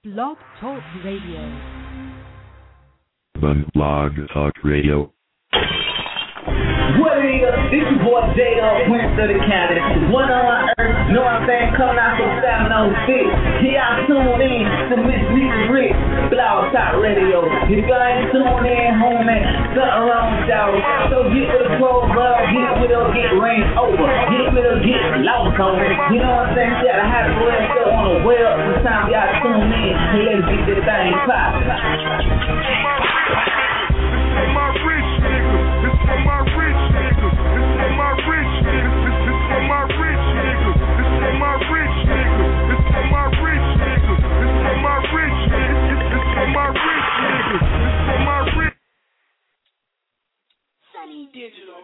Blog Talk Radio. Blog Talk Radio. What it is? This your boy J.O. Prince of the County. One on my earth, know I'm saying, coming out from 706. Here I tune in to Miss Lisa Rick, Blog Talk Radio. If y'all ain't tuned in, homie, something wrong with y'all. So get with the program, get with her, get ran over, get with her, get lost on it. You know what I'm saying? You gotta have to wear stuff on the web. Sometimes y'all tune in and let's get this thing pop. My rich niggas, this for my rich niggas, this for my rich niggas, this for my rich niggas, this for my rich niggas, this for my rich niggas, this for my rich niggas, this for my rich niggas, this for my rich. Sunny Digital.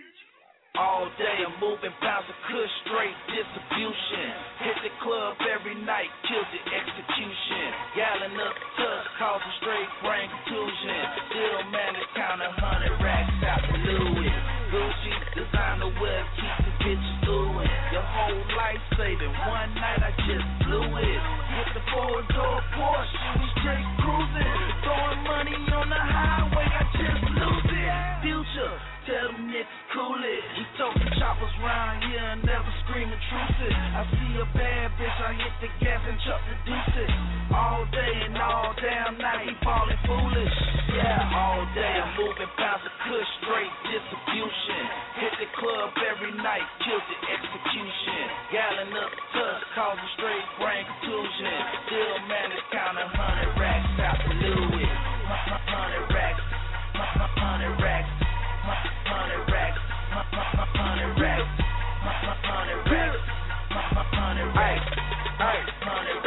All day I'm moving pounds of kush, straight distribution. Hit the club every night, kill the execution. Gallon up tusk, causing straight brain contusion. Still manage count 100 racks out the Louis. Gucci, designer wear, keep the bitches oohing. Your whole life saving, one night I just blew it. Hit the four-door Porsche, we straight cruising. Throwing money on the highway, I just lose it. Future, tell them niggas cool it. We toting choppers round here and never scream intrusive. I see a bad bitch, I hit the gas and chuck the deuces. All day and all damn night, he falling foolish. Yeah, all day I'm moving pounds of kush, straight distribution. Hit the club every night, kill the execution. Gallon up tusk, causing straight brain contusion. Still manage count 100 racks out the Louis. 100 racks, 100 racks. 100 racks, 100 racks, 100 racks, 100 racks, 100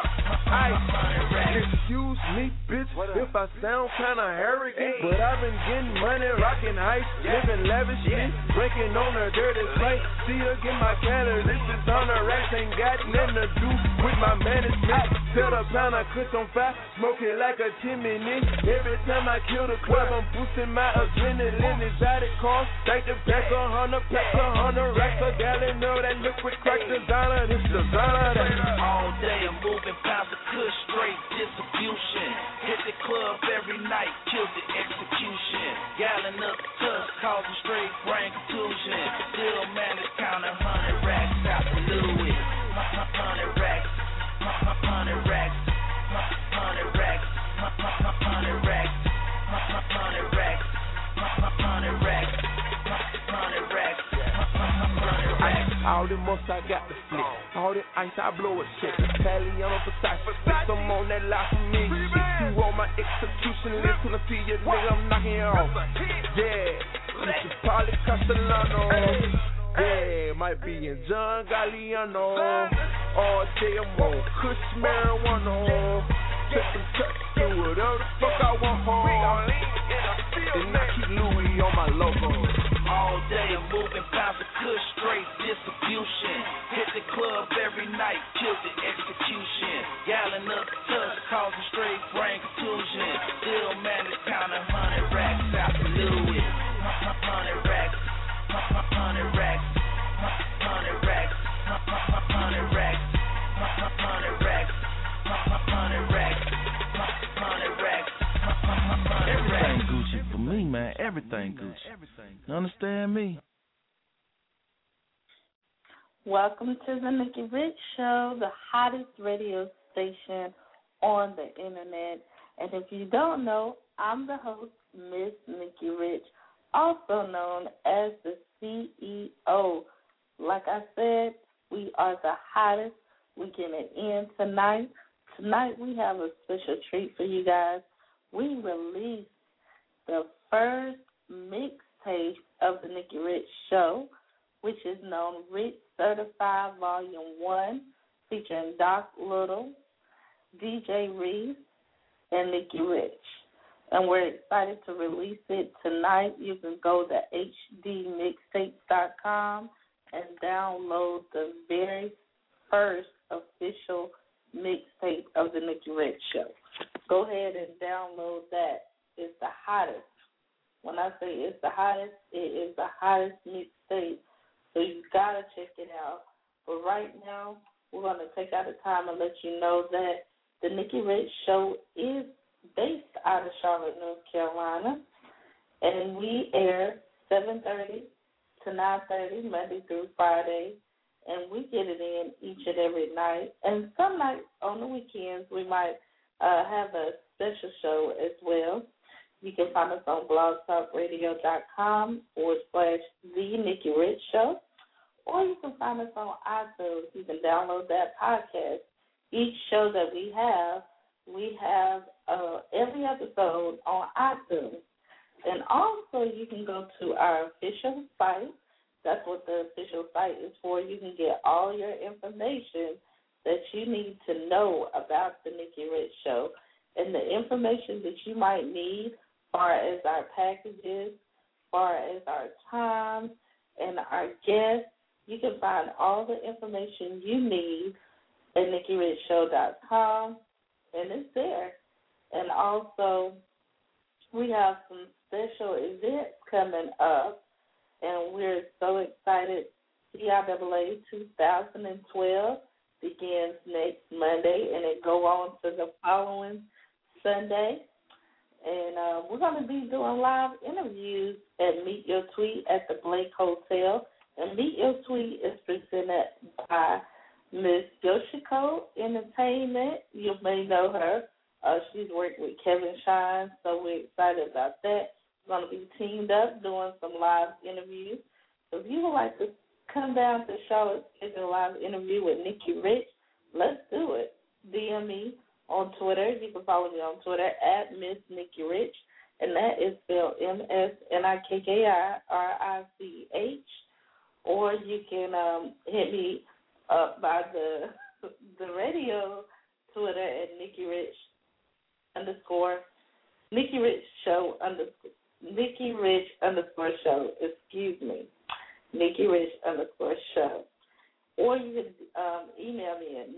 racks. Excuse me, bitch, if I sound kinda arrogant, but I've been getting money, rocking ice, living lavishly, drinking on a dirty site. See her get my calories, this is on the racks, ain't got nothing to do with my management. Set a pound, I cut on fire, smoking like a chimney. Every time I kill the club, I'm boosting my adrenaline. Exotic cars, like the pack 100 racks, a gallon of that liquid crack designer. This designer. All day I'm moving pounds of kush, straight distribution. Hit the club every night, kill the execution. Gallon up tusk, causing straight brain contusion. Still manage count 100 racks out the Louis. 100 racks, 100 racks, 100 racks, 100 racks, 100 racks, 100 racks, 100 racks, 100 racks. All the most I got to flip. All the ice I blow a shit. Italiano Versace. Bitch, I'm on that lie for me. You on my execution list. When I see you, nigga, I'm knocking you off. Yeah, this is Paulie Castellano. Yeah, might be in John Galliano. All day I'm on kush marijuana. Take some touch, do whatever the fuck I want home. And I keep Louis on my logo. All day I'm moving pounds of kush, straight distribution. Hit the club every night, kill the execution. Gallon up tusk, causing straight brain contusion. Still manage count 100 racks out the Louis. 100 racks, 100 racks, 100 racks, 100 racks, 100 racks, 100 racks, 100 racks. Everything Gucci for me, man. Everything Gucci. You understand me? Welcome to the Nikki Rich Show, the hottest radio station on the internet. And if you don't know, I'm the host, Miss Nikki Rich, also known as the CEO. Like I said, we are the hottest. We get it in tonight. Tonight we have a special treat for you guys. We released the first mixtape of the Nikki Rich Show, which is known Rich Certified Volume 1, featuring Doc Little, DJ Reese, and Nikki Rich. And we're excited to release it tonight. You can go to hdmixtapes.com and download the very first official mixtape of the Nikki Rich Show. Go ahead and download that. It's the hottest. When I say it's the hottest, it is the hottest mixtape. So you got to check it out. But right now, we're going to take out the time and let you know that The Nikki Rich Show is based out of Charlotte, North Carolina, and we air 7:30 to 9:30 Monday through Friday, and we get it in each and every night. And some nights on the weekends we might have a special show as well. You can find us on blogtalkradio.com/The Nikki Rich Show, or you can find us on iTunes. You can download that podcast. Each show that we have every episode on iTunes. And also you can go to our official site. That's what the official site is for. You can get all your information that you need to know about the Nikki Rich Show, and the information that you might need as far as our packages, as far as our time, and our guests. You can find all the information you need at NikkiRichShow.com, and it's there. And also, we have some special events coming up, and we're so excited. CIAA 2012 begins next Monday, and it go on to the following Sunday. And we're going to be doing live interviews at Meet Your Tweet at the Blake Hotel. And Meet Your Tweet is presented by Miss Yoshiko Entertainment. You may know her. She's worked with Kevin Shine, so we're excited about that. We're going to be teamed up doing some live interviews. So if you would like to come down to Charlotte and do a live interview with Nikki Rich, let's do it. DM me on Twitter. You can follow me on Twitter at Miss Nikki Rich, and that is spelled MSNIKKIRICH. Or you can hit me up by the radio Twitter at Nikki Rich _, Nikki Rich Show Nikki Rich _show, excuse me, Nikki Rich _show. Or you can email me at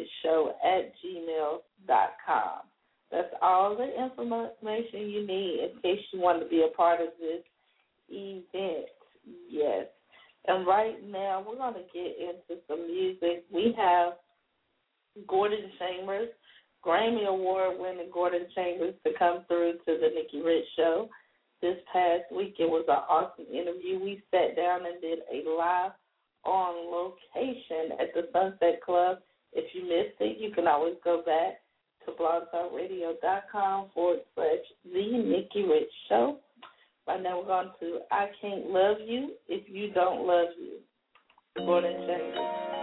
NikkiRichShow@gmail.com. That's all the information you need in case you want to be a part of this event. Yes. And right now, we're going to get into some music. We have Gordon Chambers, Grammy Award-winning Gordon Chambers, to come through to the Nikki Rich Show. This past week, it was an awesome interview. We sat down and did a live on location at the Sunset Club. If you missed it, you can always go back to blogtalkradio.com/The Nikki Rich Show. Right now we're going to I Can't Love You If You Don't Love You, Gordon Chambers.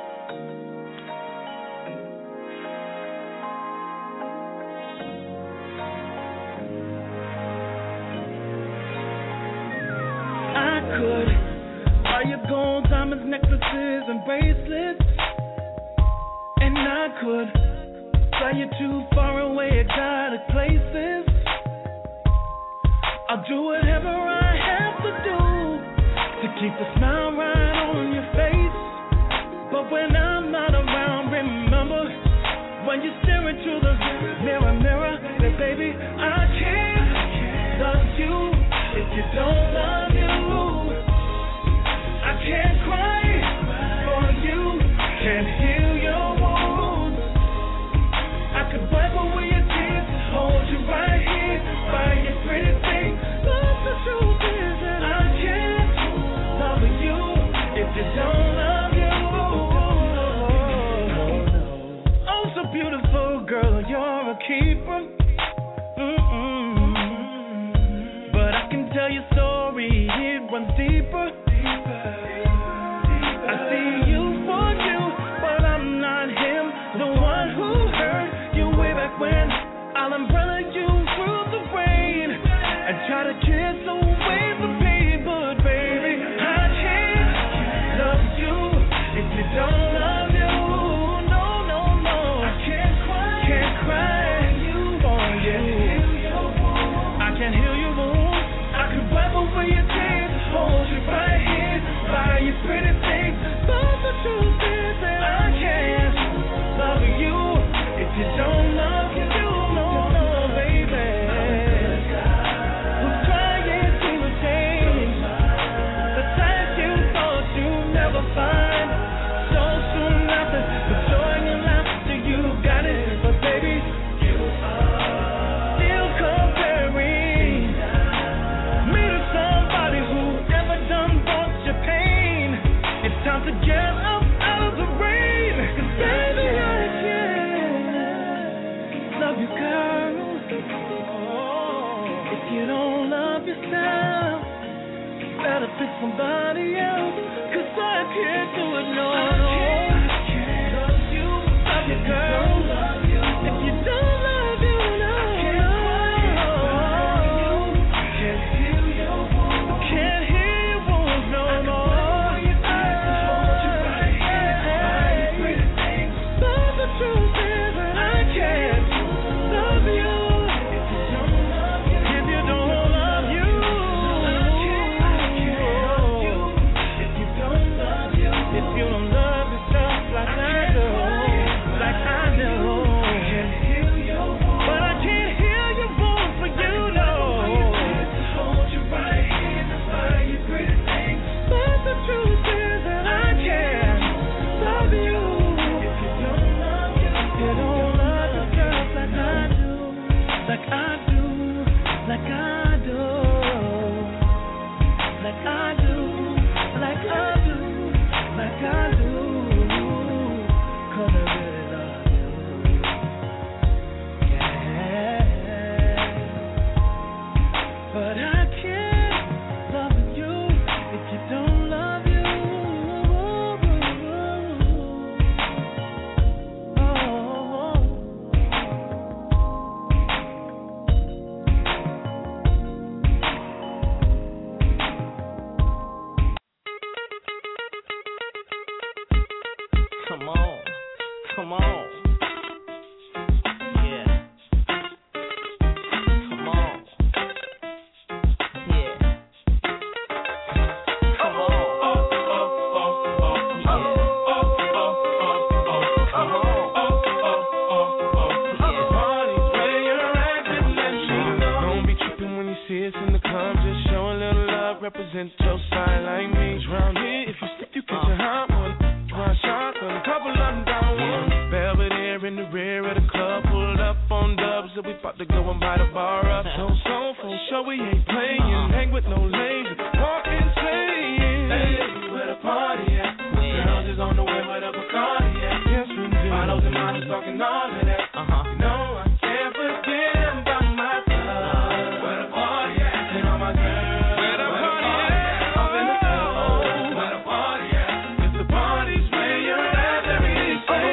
I could buy you gold diamonds, necklaces, and bracelets, and I could fly you too far away, exotic places. I'll do whatever I have to do to keep a smile right on your face. But when I'm not around, remember, when you stare into the mirror, say, baby, I can't love you if you don't love you. I can't cry for you, can't heal your wounds. I could wipe away your tears, hold you right here by your pretty face. But the truth is that I can't love you if you don't love you. Oh, so beautiful, girl, you're a keeper. But I can tell your story, it runs deeper. I see you for you, but I'm not him, the one who hurt you way back when. I'll umbrella you through the rain and try to kiss away the pain, but baby, I can't love you if you don't love you. No, no, no. I can't cry you for you, girl. If you don't love yourself, better pick somebody else, 'cause I can't do it, no. I can't love you, girl. If you don't love you, no. Can't heal your wounds, no more. But the truth is that I can't love you if you don't love you. If you don't love yourself like I do, but I can't heal your wounds for you, no. But the truth is that I can't love you if you don't love yourself like I do, like I do, like I do, like I do, like I do, like I do. 'Cause I really love you. Yeah. But I can't love you if you don't love you. Come on. Come on. Yeah. Come on. Yeah. Come on. Don't be tripping when you see us in the club. Just show a little love, represent your side like me. 'Cause round here, if you slip, you catch a hot one. One shotgun, a couple of them down one. Belvedere in the rear of the club, pulled up on dubs, and we about to go and buy the bar up. So for sure we ain't playing, hang with no lazy, walk insane. Hey, where the party at? Girls is on the way where the Bacardi at. Yes, we do. Bottles and models talking all of that. You know I can't forget about my love. Where the party at? And all my girls. Where the party at? Up in the club. Where the party at? It's the parties where you're at. Let me say,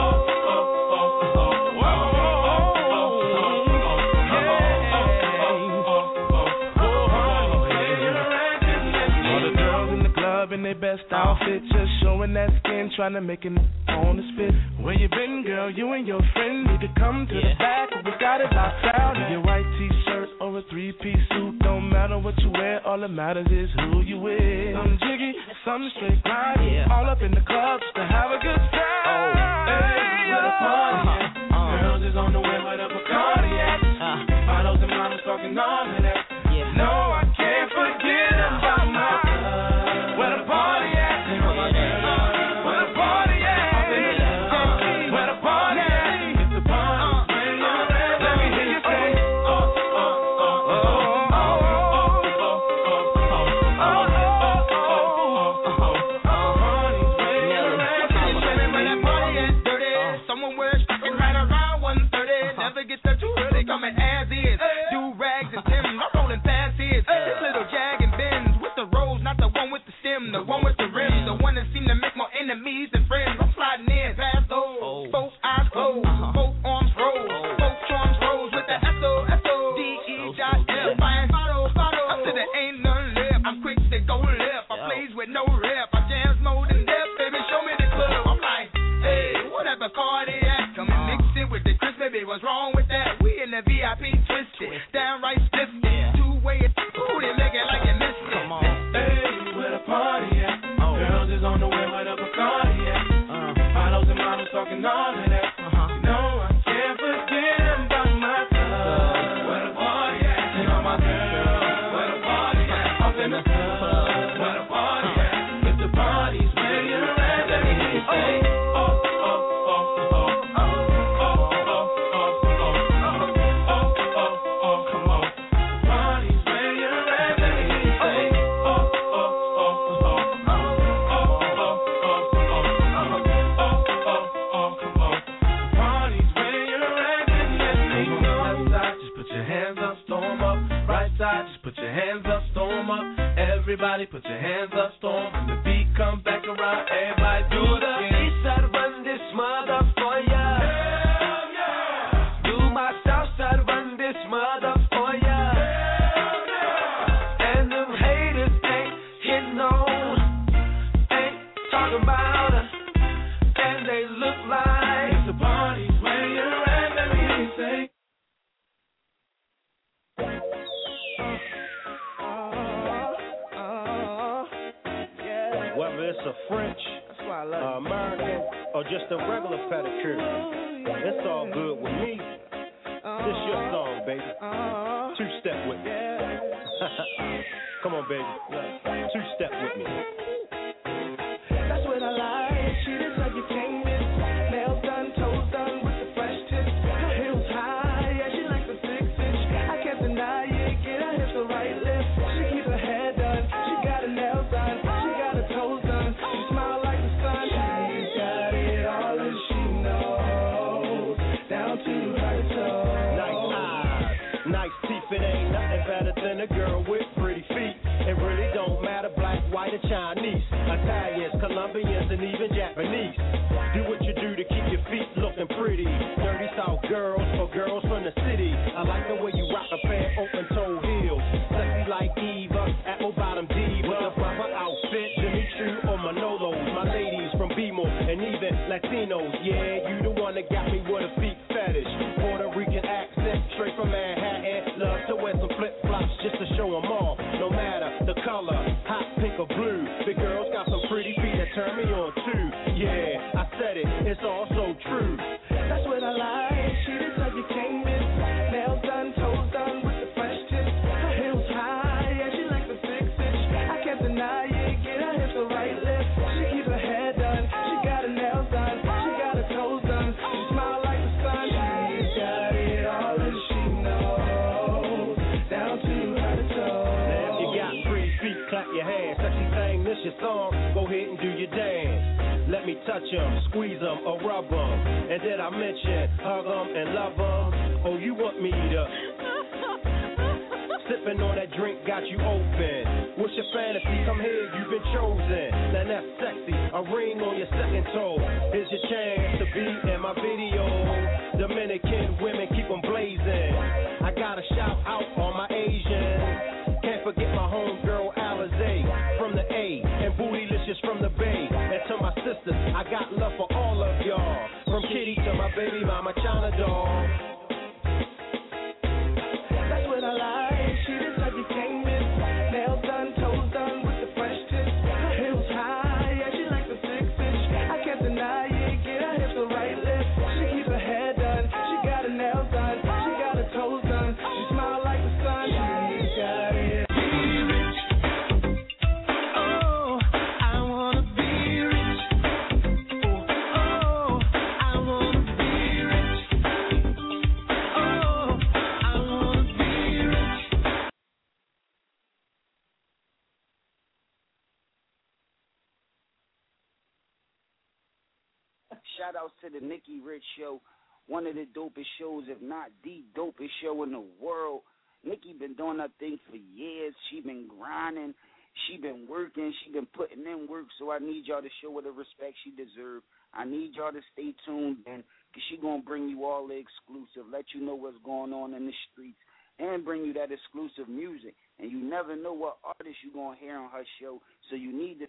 all the girls in the club in their best outfit, just showing that skin, trying to make it on the spit. Where you been, girl? You and your friend need to come to the back. We got it locked out. Your white t-shirt or a three-piece suit, don't matter what you wear. All that matters is who you with. Some jiggy, some straight grind. All up in the club just to have a good time. Hey, where the party at? Girls is on the way where the Bacardi at. Bottles and models talking all of that. No, I can't forget about my love. Where the party at? Where the party at? Where the party at? It's the party. Let me hear you say, someone wears fucking right around 1:30. Never gets there too early, coming as is. Do rags and Timbs, I'm rolling past his. This little Jag and Benz with the rose, not the one with the stem, the one with the rim, the one that seem to make more enemies than friends. I'm sliding in past those, both eyes closed, both arms rose, both charms rose with the S-O-S-O-D-E-F. Up to the ain't none left. I'm quick to go left. I plays with no rep. I jams more than death, baby. Show me the club. I'm like, hey, whatever car they at, come and mix it with the Chris, baby. What's wrong with that? We in the VIP twisted, downright stiff, two-way. Ooh, they make it like you missed it. Come on. Hey, where the party at? Girls is on the way where the Bacardi at. Bottles and models talking all of that. You know I can't forget about my love. Where the party at? And all my girls. Where the party at? Up in the club. Where the party at? If the party's where you're at, let me hear you say, come on. Party's where you're at, let me hear you say, come on. side, just put your hands up, storm up. Everybody put your hands up, storm. When the beat come back around, everybody do it up. East side run this mother for ya. Hell yeah. Do my south side run this mother for ya. Hell yeah. And them haters ain't hitting on, ain't talking about her, and they look like it's a party where you're at. Let me say. Whether it's a French, American, or just a regular pedicure, it's all good with me. This your song, baby. Two-step with me. Come on, baby. Two-step with me. That's what I like. She just like you came in. Nails done, toes done with the fresh tips. Her heels high, yeah, she like the 6-inch. I can't deny it. Get her hips the right lift. She keep her hair done. She got her nails done. She got her toes done. She smile like the sun. She's got it all and she knows. Down to her toes. Nice eyes, nice teeth. It ain't nothing better than a girl with pretty feet. It really don't matter, black, white, or Chinese, Italians, Colombians, and even Japanese. Do what you do to keep your feet looking pretty. Dirty South girls or girls from the city. I like the way you rock a pair of open-toe heels. Sexy like Eva, apple-bottom D with a proper outfit. Jimmy Choo or Manolos. My ladies from BMO and even Latinos. Yeah, you the one that got me with a feet fetish. Puerto Rican accent, straight from Manhattan. Love to wear some flip-flops just to show them off. No matter the color, hot pink or blue. The girls got some pretty feet that turn me on too. Yeah, I said it, it's all so true. That's what I like. She just like you came in. Nails done, toes done with the fresh tips. Her heels high, yeah, she like the 6-inch. I can't deny it. Get her hips the right lift. She keep her hair done. She got her nails done. She got her toes done. She smile like the sun. She's got it all and she knows. Down to her toes. Now if you got pretty feet, clap your hands. Sexy thing, this your song. Go ahead and do your dance. Let me touch them, squeeze them, or rub them. And did I mention hug them and love them? Oh, you want me to? Sipping on that drink got you open. What's your fantasy? Come here, you've been chosen. Now that's sexy, a ring on your second toe. Here's your chance to be in my video. Dominican women keep them blazing. I gotta shout out on my Asians. Can't forget my homegirl Alizé from the A and Bootylicious from the Bay. And to my sisters, I got love for all of y'all. From Kitty to my baby mama China doll. That's what I like. She just like you came in. Nails done, toes done with the fresh tips. Her heels high, yeah, she like the 6-inch. I can't deny it. Get her hips the right lift. She keep her hair done. She got her nails done. She got her toes done. She smile like the sun. She's got it. Shout outs to the Nikki Rich Show, one of the dopest shows, if not the dopest show in the world. Nikki been doing her thing for years. She been grinding. She been working. She been putting in work. So I need y'all to show her the respect she deserves. I need y'all to stay tuned in because she going to bring you all the exclusive, let you know what's going on in the streets, and bring you that exclusive music. And you never know what artist you're going to hear on her show. So you need to.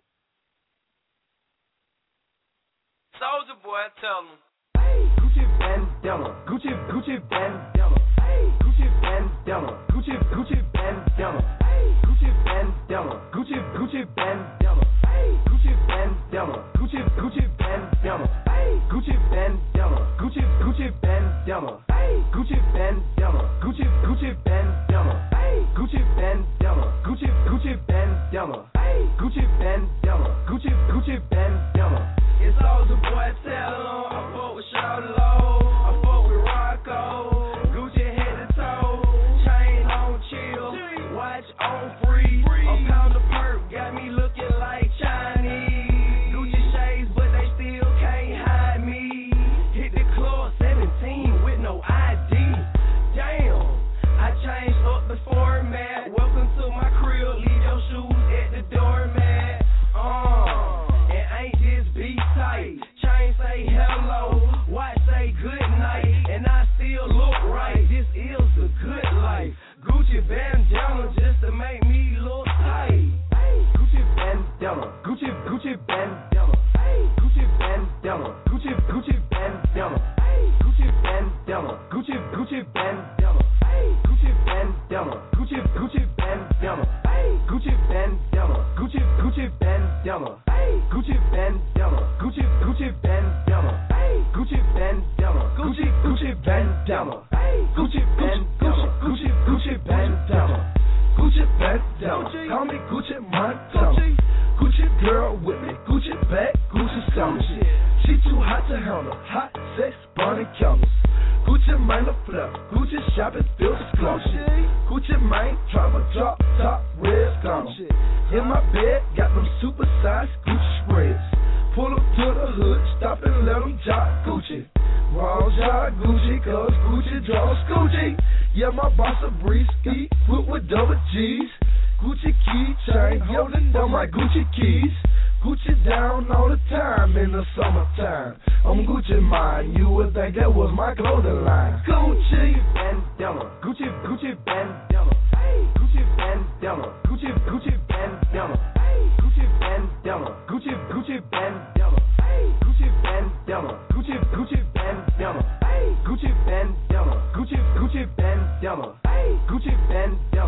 Soulja Boy, tell him. Gucci bandana, Gucci bandana, Gucci bandana, Gucci bandana, Gucci bandana, Gucci bandana, Gucci bandana, Gucci bandana, Gucci bandana, Gucci bandana, Gucci bandana, Gucci bandana, Gucci bandana, Gucci bandana, Gucci bandana, Gucci bandana. It's Soulja Boy, tell 'em I fuck with Shawty Low, I fuck with Rocco, Gucci head to toe, chain on chill, watch on free, a pound of perp got me looking like Chinese. Gucci shades, but they still can't hide me. Hit the club 17 with no ID. Damn, I changed up the format. Gucci bandana, Gucci bandana, Gucci bandana, Gucci bandana, Gucci bandana, Gucci bandana, Gucci bandana, Gucci bandana, Gucci bandana, Gucci bandana, Gucci bandana, call me Gucci Montana, Gucci girl with me, Gucci bag, Gucci summer. She too hot to handle, hot sex, burning candles. Gucci mine a flip, Gucci shopping feels exclusive. Gucci mine drive a drop top red stunner. In my bed, got them supersized Gucci spreads. Pull up to the hood, stop and let them jog Gucci. Raw jog Gucci, cause Gucci draws Gucci. Yeah, my boss a breeze, equipped with double G's. Gucci key chain, holding down my Gucci keys. Gucci down all the time in the summertime. I'm Gucci mine, you would think that was my clothing line. Gucci bandana, Gucci bandana, Gucci bandana, Gucci bandana, Gucci bandana, Gucci bandana, Gucci bandana, Gucci bandana, Gucci bandana, Gucci bandana, Gucci bandana.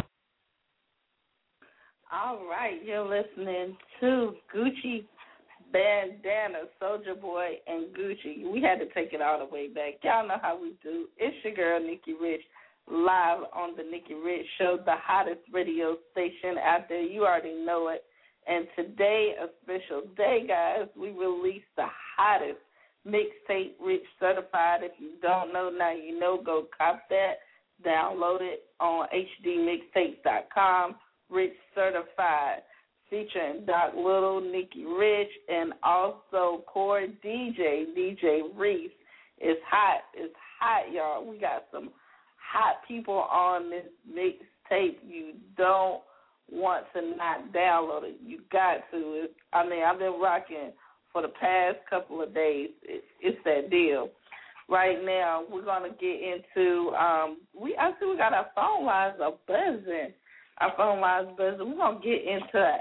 All right, you're listening to Gucci Bandana, Soulja Boy, and Gucci. We had to take it all the way back. Y'all know how we do. It's your girl, Nikki Rich, live on the Nikki Rich Show, the hottest radio station out there. You already know it. And today, a special day, guys. We released the hottest mixtape, Rich Certified. If you don't know, now you know. Go cop that. Download it on hdmixtapes.com. Rich Certified, featuring Doc Little, Nikki Rich, and also core DJ Reese. It's hot, y'all. We got some hot people on this mixtape. You don't want to not download it. You got to. I've been rocking for the past couple of days. It's that deal. Right now, we're going to get into, I see we got our phone lines are buzzing. Our phone lines buzzing. We're going to get into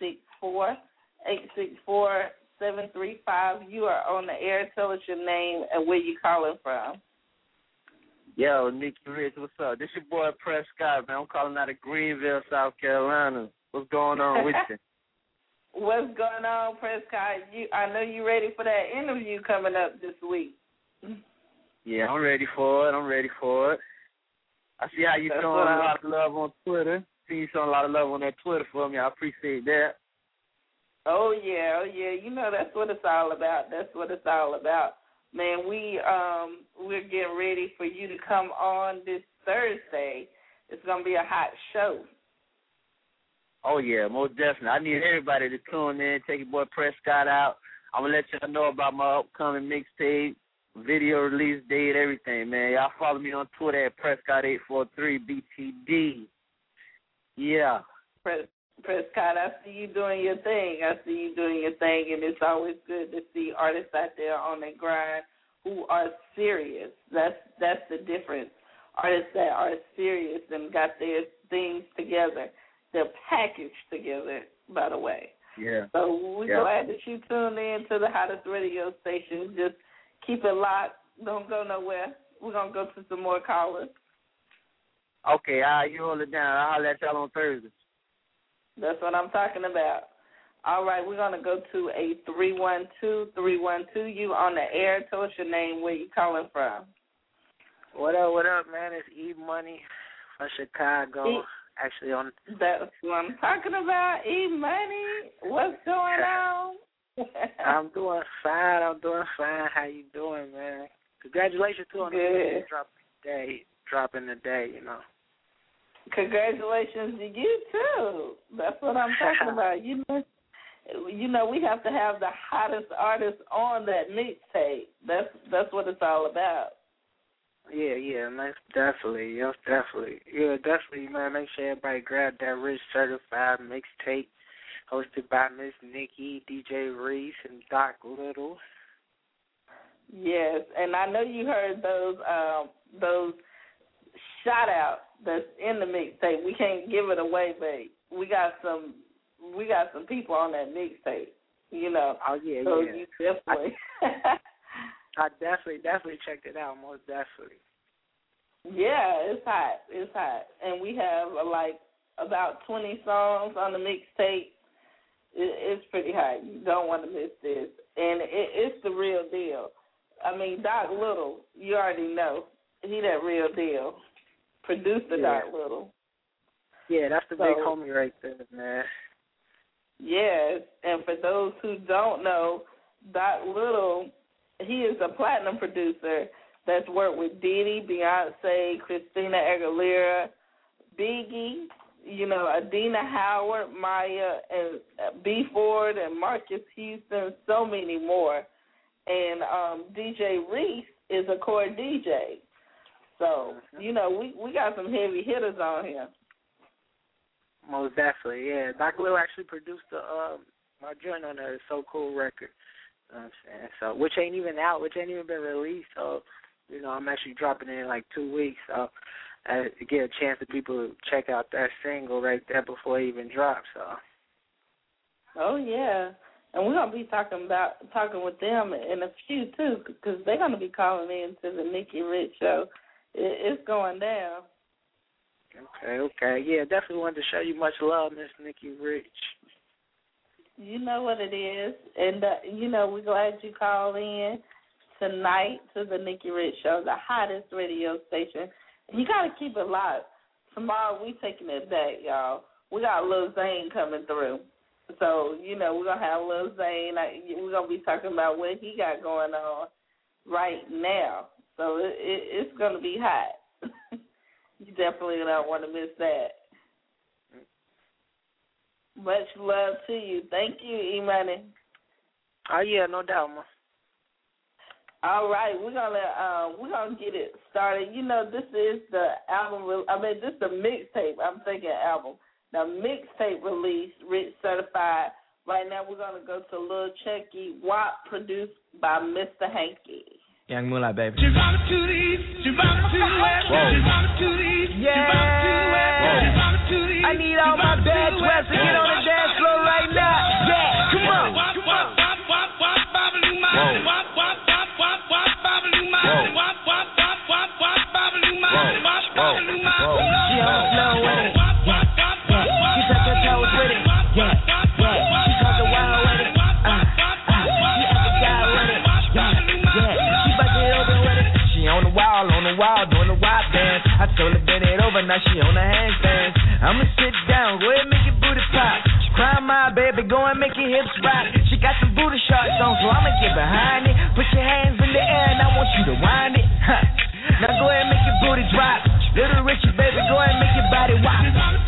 864-735. You are on the air. Tell us your name and where you calling from. Yo, Nikki Rich, what's up? This your boy Prescott, man. I'm calling out of Greenville, South Carolina. What's going on with you? What's going on, Prescott? I know you're ready for that interview coming up this week. Yeah, I'm ready for it. I see how you showing a lot of love on Twitter. See you showing a lot of love on that Twitter for me. I appreciate that. Oh, yeah. You know that's what it's all about. Man, we're getting ready for you to come on this Thursday. It's going to be a hot show. Oh, yeah, most definitely. I need everybody to tune in, take your boy Prescott out. I'm going to let y'all know about my upcoming mixtape, video release date, everything, man. Y'all follow me on Twitter at Prescott843BTD. Yeah. Prescott, I see you doing your thing. And it's always good to see artists out there on their grind who are serious. That's the difference. Artists that are serious and got their things together. They're packaged together, by the way. Yeah. So we're glad that you tuned in to the hottest radio station. Just keep it locked. Don't go nowhere. We're going to go to some more callers. Okay, you hold it down. I'll let y'all on Thursday. That's what I'm talking about. All right, we're going to go to a 312. You on the air. Tell us your name, where you calling from. What up, man? It's E-Money from Chicago. Actually, that's what I'm talking about, E-Money. What's going on? I'm doing fine. How you doing, man? Congratulations to on the dropping the day, you know. Congratulations to you, too. That's what I'm talking about. You know, we have to have the hottest artists on that mixtape. That's what it's all about. Yeah, most definitely. Yeah, definitely, man. Make sure everybody grab that Rich Certified mixtape hosted by Miss Nikki, DJ Reese, and Doc Little. Yes, and I know you heard those shout-outs that's in the mixtape. We can't give it away, but we got some people on that mixtape, you know. Oh, yeah, so yeah. You definitely. I definitely checked it out, most definitely. Yeah, it's hot. It's hot. And we have about 20 songs on the mixtape. It's pretty hot. You don't want to miss this. And it's the real deal. I mean, Doc Little, you already know. He that real deal. Producer Doc Little. Yeah, that's the big homie right there, man. Yes, and for those who don't know, Doc Little, he is a platinum producer that's worked with Diddy, Beyonce, Christina Aguilera, Biggie, Adina Howard, Maya, and B. Ford, and Marcus Houston, so many more. And DJ Reese is a core DJ. So, we got some heavy hitters on here. Most definitely, yeah. Doc Little actually produced my joint on there. So Cool record. You know what I'm saying? So, which ain't even out, which ain't even been released. So, I'm actually dropping it in 2 weeks. So, I get a chance for people to check out that single right there before it even drops. So. Oh yeah, and we're gonna be talking with them in a few too, because they're gonna be calling in to the Nikki Rich show. It's going down. Okay. Yeah, definitely wanted to show you much love, Miss Nikki Rich. You know what it is. And, we're glad you called in tonight to the Nikki Rich show, the hottest radio station. You got to keep it live. Tomorrow we taking it back, y'all. We got Lil Zane coming through. So, we're going to have Lil Zane. We're going to be talking about what he got going on right now. So it's going to be hot. You definitely don't want to miss that. Much love to you. Thank you, E-Money. Oh, yeah, no doubt, man. All right, we're gonna get it started. This is the album. This is the mixtape. I'm thinking album. The mixtape release, Rich Certified. Right now, we're gonna go to Lil Chucky WAP, produced by Mr. Hanky. Young Moolah, baby. Yeah. I need all my bad sweats to get on the dance floor right now. Yeah, come on. She on the floor with it. Yeah. She touch her toes with it. Yeah. She caught the wild with it. She acting guy with it. Yeah. She bust it open with it. She on the wall, doing the wild dance. I told her bend it over, now she on the handstand. I'ma sit down, go ahead and make your booty pop. She cry my baby, go and make your hips rock. She got some booty shorts on, so I'ma get behind it. Put your hands in the air and I want you to wind it. Now go ahead and make your booty drop. Little Richie, baby, go ahead and make your body wop.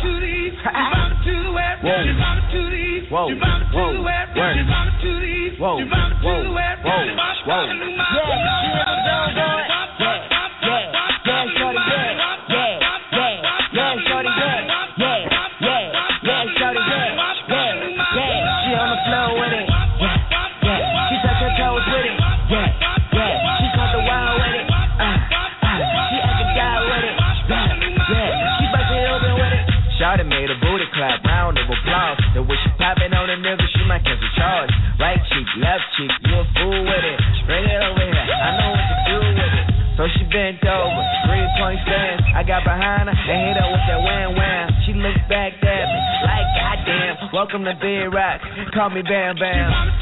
Shawty made a booty clap, round of applause. The way she poppin' on the nigga, she might catch a charge. Right cheek, left cheek, you a fool with it. Bring it over here, I know what to do with it. So she bent over, 3-point stance. I got behind her and hit her with that wham-wham. She looked back at me like, goddamn, welcome to Big Rock. Call me Bam Bam.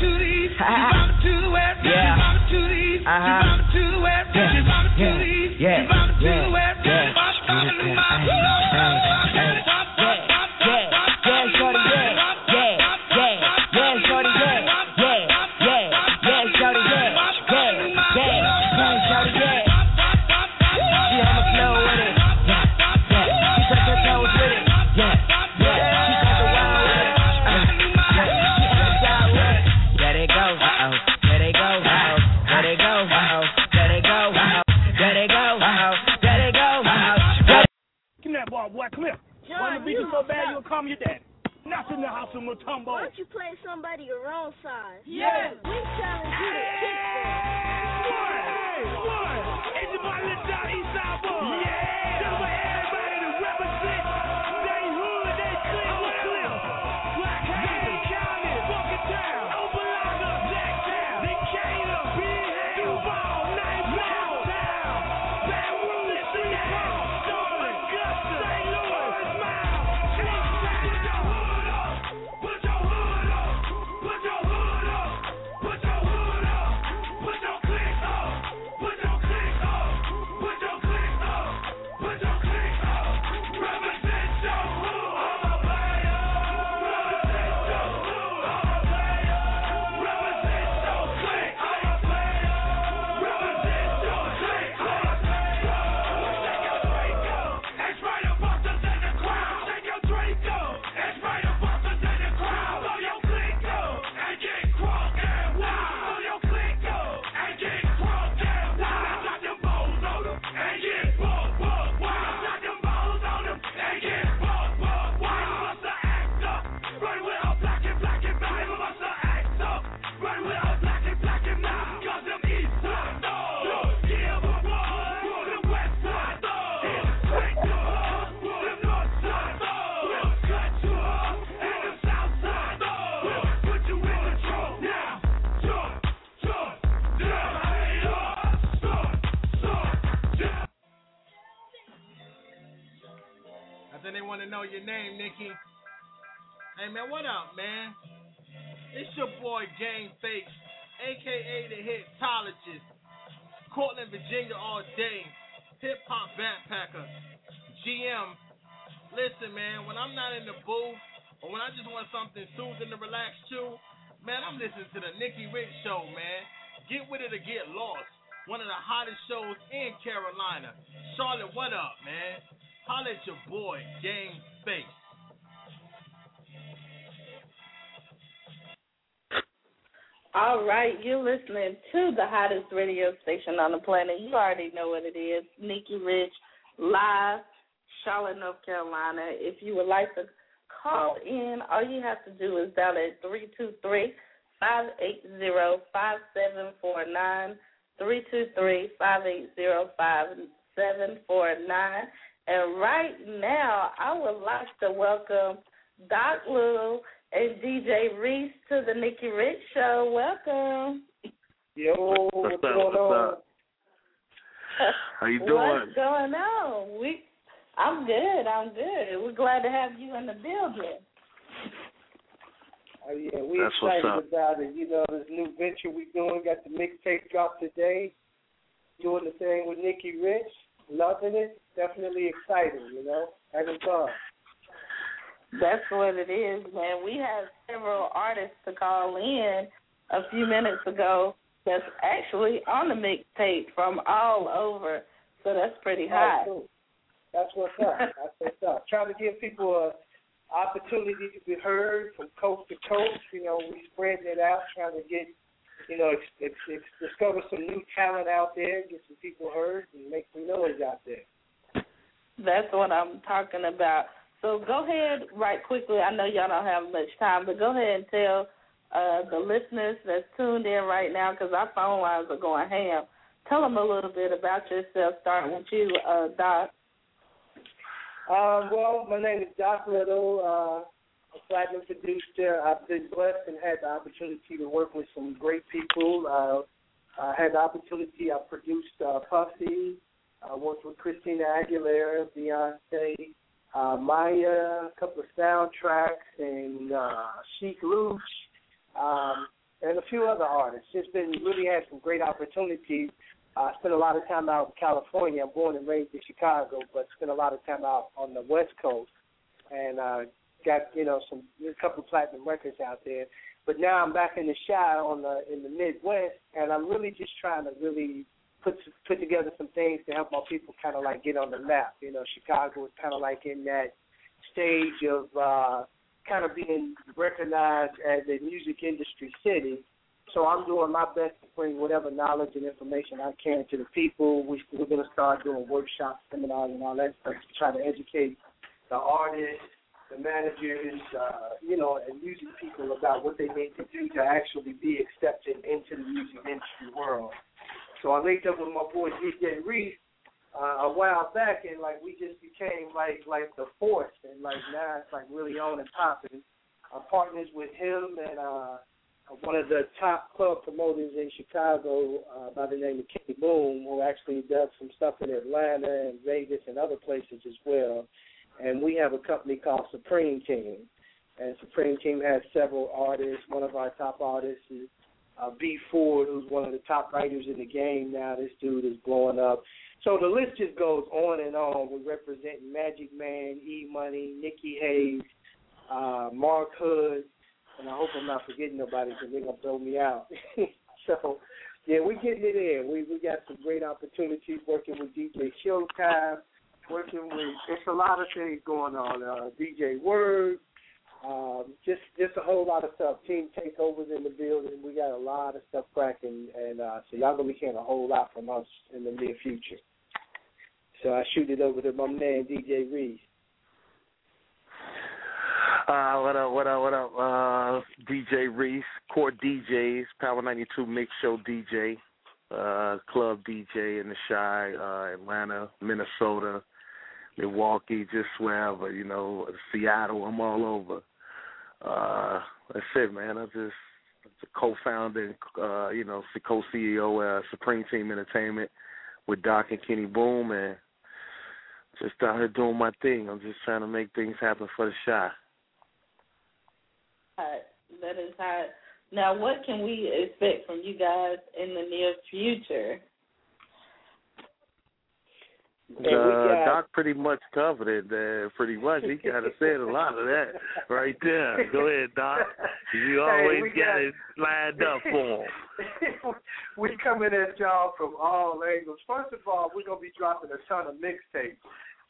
Come here. Want to beat you so bad you'll call me your daddy. Not in the house of Mutombo. Why don't you play somebody your own size? Yes. We challenge you to kick One. It's your boy Little John Eastside Boy. Yeah. Just for everybody to represent they hood, they clear. Black Haven County, Boca Town, Opelika, Jacktown, Decatur, Big Duval, Nice Town, Baton Rouge, Street Park. I said they want to know your name, Nikki. Hey, man, what up, man? It's your boy, Game Face, a.k.a. the Hitologist. Cortland, Virginia all day. Hip-hop backpacker. GM. Listen, man, when I'm not in the booth or when I just want something soothing to relax to, man, I'm listening to the Nikki Rich Show, man. Get with it or get lost. One of the hottest shows in Carolina. Charlotte, what up, man? Holla at your boy, Game Face. All right, you're listening to the hottest radio station on the planet. You already know what it is. Nikki Rich, live, Charlotte, North Carolina. If you would like to call in, all you have to do is dial at 323-580-5749, 323-580-5749. And right now, I would like to welcome Doc Little and DJ Reese to the Nikki Rich Show. Welcome. Yo, what's going on? How you doing? What's going on? I'm good. We're glad to have you in the building. Oh, yeah, we excited about it. You know, this new venture we doing. Got the mixtape drop today. Doing the thing with Nikki Rich. Loving it. Definitely exciting, you know. Having fun. That's what it is, man. We had several artists to call in a few minutes ago that's actually on the mixtape from all over, so that's pretty hot. Cool. That's what's up. Trying to give people an opportunity to be heard from coast to coast. You know, we spreading it out, trying to get, you know, discover some new talent out there, get some people heard, and make some noise out there. That's what I'm talking about. So go ahead right quickly. I know y'all don't have much time, but go ahead and tell the listeners that's tuned in right now, because our phone lines are going ham. Tell them a little bit about yourself, starting with you, Doc. Well, my name is Doc Little, a platinum producer. I've been blessed and had the opportunity to work with some great people. I had the opportunity, I produced Puffy. I worked with Christina Aguilera, Beyonce, Maya, a couple of soundtracks, and Sheik Louch, and a few other artists. Just been really had some great opportunities. I spent a lot of time out in California. I'm born and raised in Chicago, but spent a lot of time out on the West Coast, and got a couple of platinum records out there. But now I'm back in the Chi in the Midwest, and I'm really just trying to really put together some things to help my people kind of like get on the map. You know, Chicago is kind of like in that stage of kind of being recognized as a music industry city. So I'm doing my best to bring whatever knowledge and information I can to the people. We're going to start doing workshops, seminars, and all that stuff to try to educate the artists, the managers, and music people about what they need to do to actually be accepted into the music industry world. So I linked up with my boy DJ Reese a while back, and like we just became like the force, and like now it's like really on and popping. I'm partners with him and one of the top club promoters in Chicago by the name of Kenny Boom, who actually does some stuff in Atlanta and Vegas and other places as well. And we have a company called Supreme Team, and Supreme Team has several artists. One of our top artists is B. Ford, who's one of the top writers in the game now. This dude is blowing up. So the list just goes on and on. We're representing Magic Man, E-Money, Nikki Hayes, Mark Hood, and I hope I'm not forgetting nobody because they're going to throw me out. So, yeah, we're getting it in. We got some great opportunities working with DJ Showtime, working with, it's a lot of things going on. DJ Word, just a whole lot of stuff. Team takeovers in the building. We got a lot of stuff cracking, and so y'all going to be hearing a whole lot from us in the near future. So I shoot it over to my man, DJ Reese. What up? DJ Reese, Court DJs, Power 92 Mix Show DJ, Club DJ in the Chi, Atlanta, Minnesota, Milwaukee, just wherever, Seattle, I'm all over. That's it, man. I'm just a co-founder and, co-CEO Supreme Team Entertainment with Doc and Kenny Boom, and Just out here doing my thing. I'm just trying to make things happen for the Shy. That is hot. Now, what can we expect from you guys in the near future? Doc pretty much covered it. Pretty much, he kind of said a lot of that right there. Go ahead, Doc. You always got it lined up for him. We coming at y'all from all angles. First of all, we're gonna be dropping a ton of mixtapes.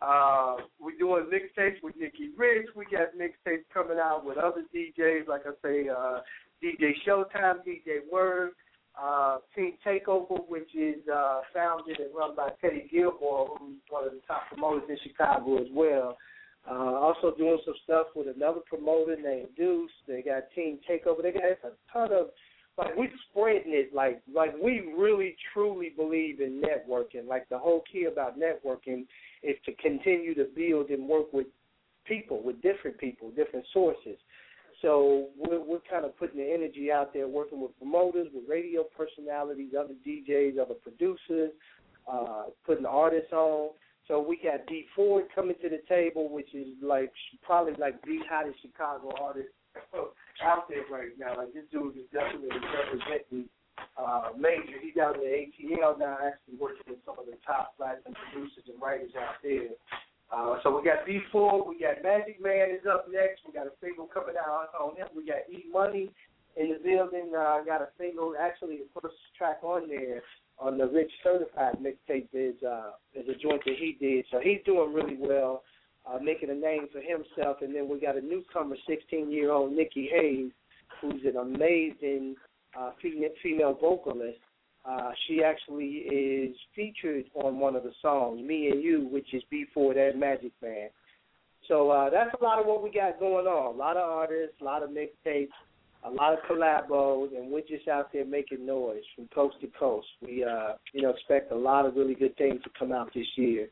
We're doing mixtapes with Nikki Rich. We got mixtapes coming out with other DJs, like I say, DJ Showtime, DJ Word. Team Takeover, which is founded and run by Teddy Gilmore, who's one of the top promoters in Chicago as well. Also doing some stuff with another promoter named Deuce. They got Team Takeover. They got a ton of, like, we're spreading it. Like we really, truly believe in networking. Like, the whole key about networking is to continue to build and work with people, with different people, different sources. So we're kind of putting the energy out there, working with promoters, with radio personalities, other DJs, other producers, putting artists on. So we got D Ford coming to the table, which is probably the hottest Chicago artist out there right now. Like, this dude is definitely representing major. He's out in the ATL now, actually working with some of the top platinum producers and writers out there. So we got B4, we got Magic Man is up next. We got a single coming out on him. We got E-Money in the building. Got a single, actually the first track on there on the Rich Certified mixtape is a joint that he did. So he's doing really well, making a name for himself. And then we got a newcomer, 16-year-old Nikki Hayes, who's an amazing female vocalist. She actually is featured on one of the songs, Me and You, which is before that Magic Man. So that's a lot of what we got going on. A lot of artists, a lot of mixtapes, a lot of collabos, and we're just out there making noise from coast to coast. We expect a lot of really good things to come out this year.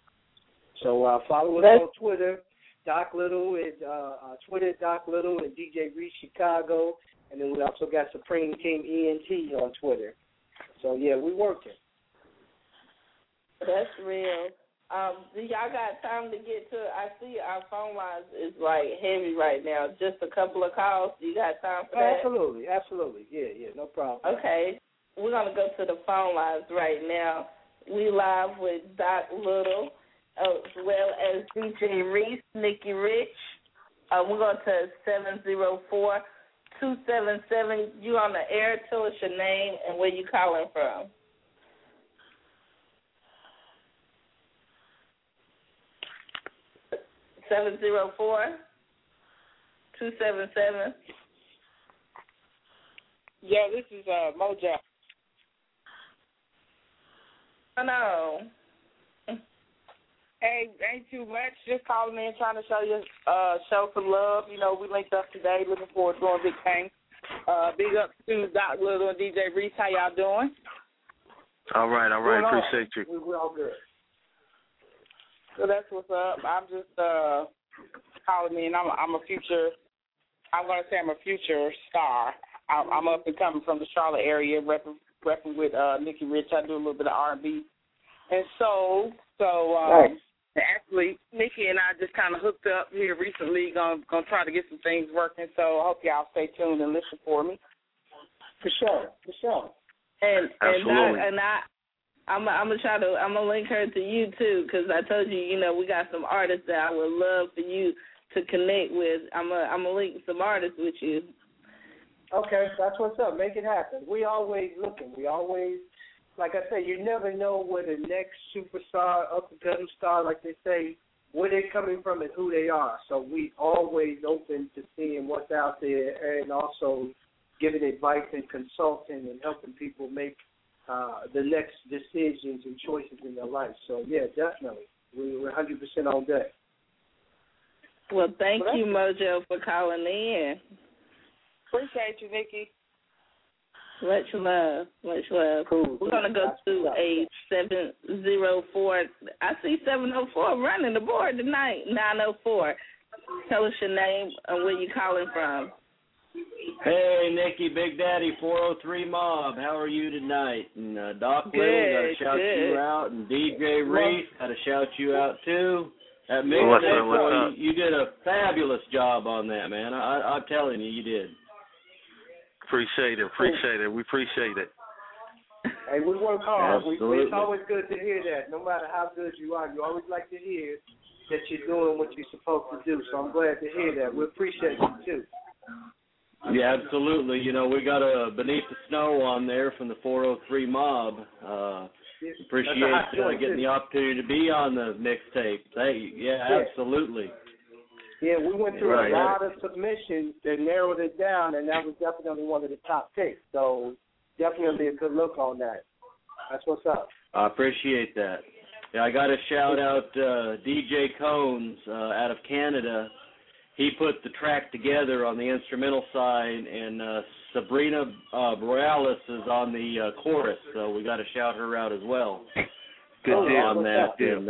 So follow us on Twitter. Doc Little is Twitter, Doc Little, and DJ Reese Chicago. And then we also got Supreme Team ENT on Twitter. So, yeah, we working. That's real. Do y'all got time to get to, I see our phone lines is, heavy right now. Just a couple of calls. Do you got time for that? Absolutely. Yeah, no problem. Okay. We're going to go to the phone lines right now. We live with Doc Little as well as DJ Reese, Nikki Rich. We're going to 704-277. You on the air. Tell us your name and where you calling from. (704-277). Yeah, this is Mojo. No. Hey, ain't too much. Just calling in, trying to show you show some love. You know, we linked up today. Looking forward to doing big things. Big up to Doc Little and DJ Reese. How y'all doing? All right. Appreciate you. We're all good. So that's what's up. I'm just calling in. I'm a future. I'm going to say I'm a future star. I'm up and coming from the Charlotte area, repping with Nikki Rich. I do a little bit of R&B and soul. So actually, Nikki and I just kind of hooked up here recently. Gonna try to get some things working. So I hope y'all stay tuned and listen for me. For sure. And I'm gonna link her to you too, because I told you, we got some artists that I would love for you to connect with. I'm gonna link some artists with you. Okay, that's what's up. Make it happen. We always looking. We always, like I say, you never know where the next superstar, up-and-coming star, like they say, where they're coming from and who they are. So we always open to seeing what's out there and also giving advice and consulting and helping people make the next decisions and choices in their life. So, yeah, definitely. We're 100% on deck. Well, thank you, Mojo, for calling in. Appreciate you, Nikki. Much love. Cool. We're going to go to a 704. I see 704 running the board tonight, 904. Tell us your name and where you calling from. Hey, Nikki, Big Daddy, 403 Mob. How are you tonight? And Doc Little, got to shout you out. And DJ Reese, got to shout you out too. That mixtape, you did a fabulous job on that, man. I'm telling you, you did. Appreciate it. We appreciate it. Hey, we work hard. Absolutely. It's always good to hear that. No matter how good you are, you always like to hear that you're doing what you're supposed to do. So I'm glad to hear that. We appreciate you, too. Yeah, absolutely. You know, we got a Beneath the Snow on there from the 403 Mob. Appreciate getting the opportunity to be on the mixtape. Yeah, absolutely. Yeah, we went through a lot of submissions that narrowed it down, and that was definitely one of the top picks. So definitely a good look on that. That's what's up. I appreciate that. Yeah, I got to shout out DJ Cones out of Canada. He put the track together on the instrumental side, and Sabrina Borealis is on the chorus, so we got to shout her out as well. Good deal on that. And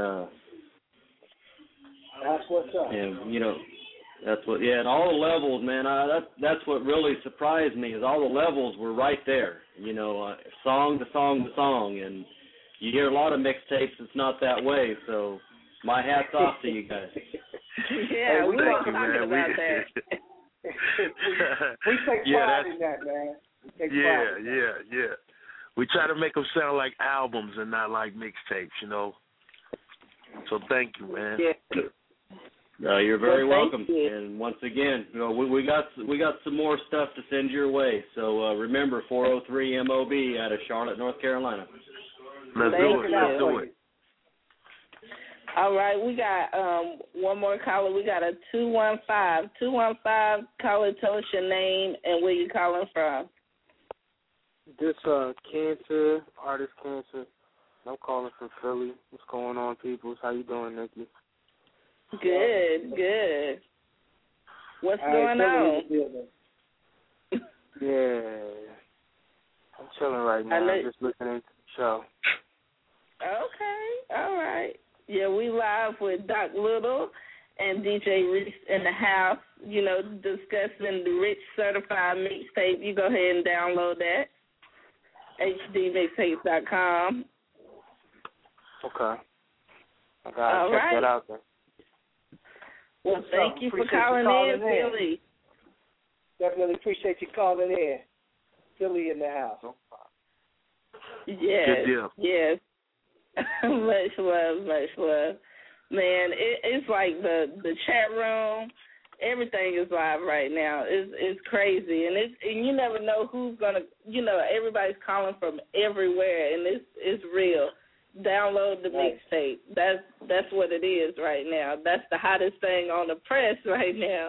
that's what's up. And you know, that's what. Yeah, and all the levels, man. That's what really surprised me is all the levels were right there. You know, song to song to song, and you hear a lot of mixtapes. It's not that way. So my hat's off to you guys. Yeah, we were talking about that. we take pride in that, man. Yeah. We try to make them sound like albums and not like mixtapes, you know. So thank you, man. Yeah. You're very welcome. And once again, you know, we got some more stuff to send your way. So remember, 403 MOB out of Charlotte, North Carolina. Let's do it. All right, we got one more caller. We got a 215. 215, caller, tell us your name and where you're calling from. This Cancer, artist Cancer. I'm calling from Philly. What's going on, people? How you doing, Nikki? Good. What's going on? Yeah. I'm chilling right now. I'm just listening to the show. Okay, all right. Yeah, we live with Doc Little and DJ Reese in the house, you know, discussing the Rich Certified Mixtape. You go ahead and download that, hdmixtapes.com. Okay. I got to check that out then. Well, thank you for calling in, Philly. Definitely appreciate you calling in. Philly in the house. Yes. Good deal. Yes. Much love. Man, it's like the chat room, everything is live right now. It's crazy, and you never know who's gonna. You know, everybody's calling from everywhere, and it's real. Download the mixtape. That's what it is right now. That's the hottest thing on the press right now.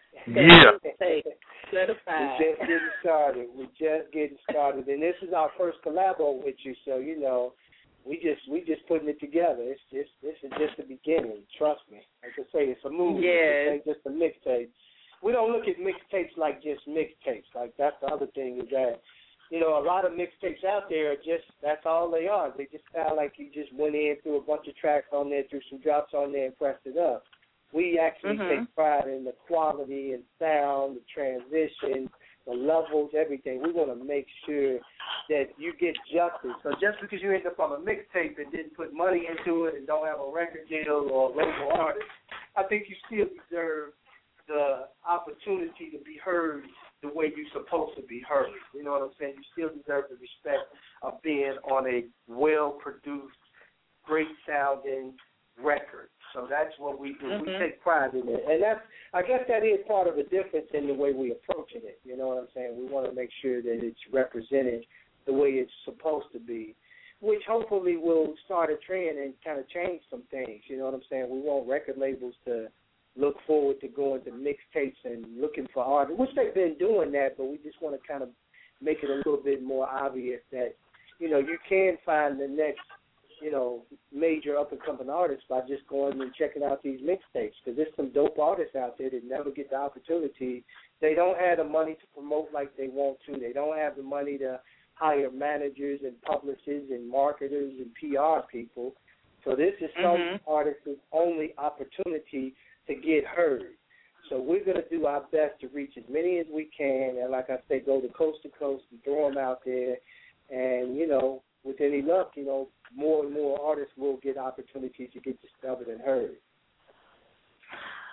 Yeah. Certified. We're just getting started, and this is our first collabo with you, so you know. We just putting it together. This is just the beginning. Trust me. Like I say, it's a movie. Yeah. It ain't just a mixtape. We don't look at mixtapes like just mixtapes. Like that's the other thing is that, you know, a lot of mixtapes out there are just that's all they are. They just sound like you just went in, threw a bunch of tracks on there, threw some drops on there, and pressed it up. We actually take pride in the quality and sound, the transition, the levels, everything. We want to make sure that you get justice. So just because you end up on a mixtape and didn't put money into it and don't have a record deal or a label artist, I think you still deserve the opportunity to be heard the way you're supposed to be heard. You know what I'm saying? You still deserve the respect of being on a well-produced, great-sounding record. So that's what we do. We take pride in it. And I guess that is part of the difference in the way we're approaching it. You know what I'm saying? We want to make sure that it's represented the way it's supposed to be, which hopefully will start a trend and kind of change some things. You know what I'm saying? We want record labels to look forward to going to mixtapes and looking for artists, which they've been doing that, but we just want to kind of make it a little bit more obvious that, you know, you can find the next, you know, major up-and-coming artists by just going and checking out these mixtapes, because there's some dope artists out there that never get the opportunity. They don't have the money to promote like they want to. They don't have the money to hire managers and publicists and marketers and PR people. So this is some artists' only opportunity to get heard. So we're going to do our best to reach as many as we can, and like I say, go to coast and throw them out there. And, you know, with any luck, you know, more and more artists will get opportunities to get discovered and heard.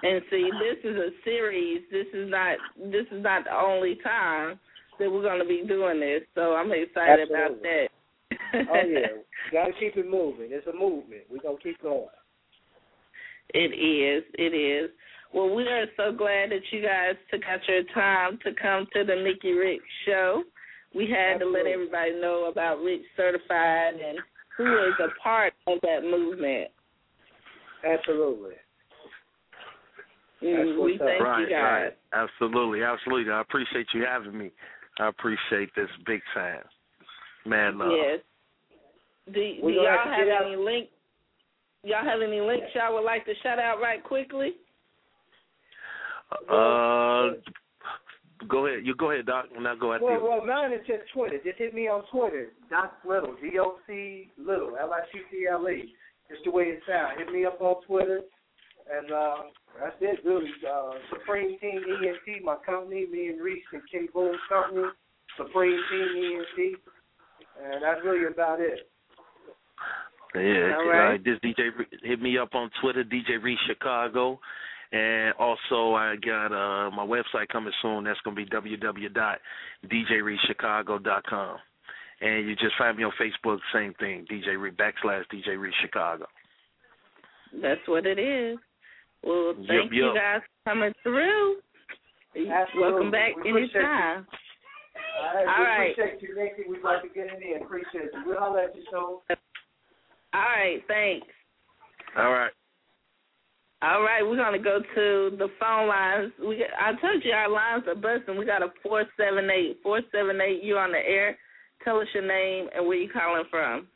And see, this is a series. This is not the only time that we're going to be doing this. So I'm excited about that. Oh yeah, gotta keep it moving. It's a movement. We're gonna keep going. It is. Well, we are so glad that you guys took out your time to come to the Nikki Rich Show. We had to let everybody know about Rich Certified and who is a part of that movement. Absolutely. We thank you guys. Right. Absolutely. I appreciate you having me. I appreciate this big time. Man, love. Yes. Do y'all have any links? Y'all have any links y'all would like to shout out right quickly? Go ahead. You go ahead, Doc, and I'll go after you. Well, mine is just Twitter. Just hit me on Twitter. Doc Little, D-O-C Little, L-I-C-C-L-E. Just the way it sounds. Hit me up on Twitter. And that's it, really. Supreme Team ENT, my company, me and Reese and K Boom Company. Supreme Team ENT. And that's really about it. Yeah, all right. This DJ, hit me up on Twitter, DJ Reese Chicago. And also, I got my website coming soon. That's going to be www.djreesechicago.com. And you just find me on Facebook, same thing, DJ Reese / Chicago. That's what it is. Well, thank you guys for coming through. Absolutely. Welcome back anytime. All right. Appreciate you, Nikki. We'd like to get in there. Appreciate you. We'll holler at you soon. All right, thanks. All right. All right, we're going to go to the phone lines. I told you our lines are busting. We got a 478. 478, you on the air. Tell us your name and where you calling from.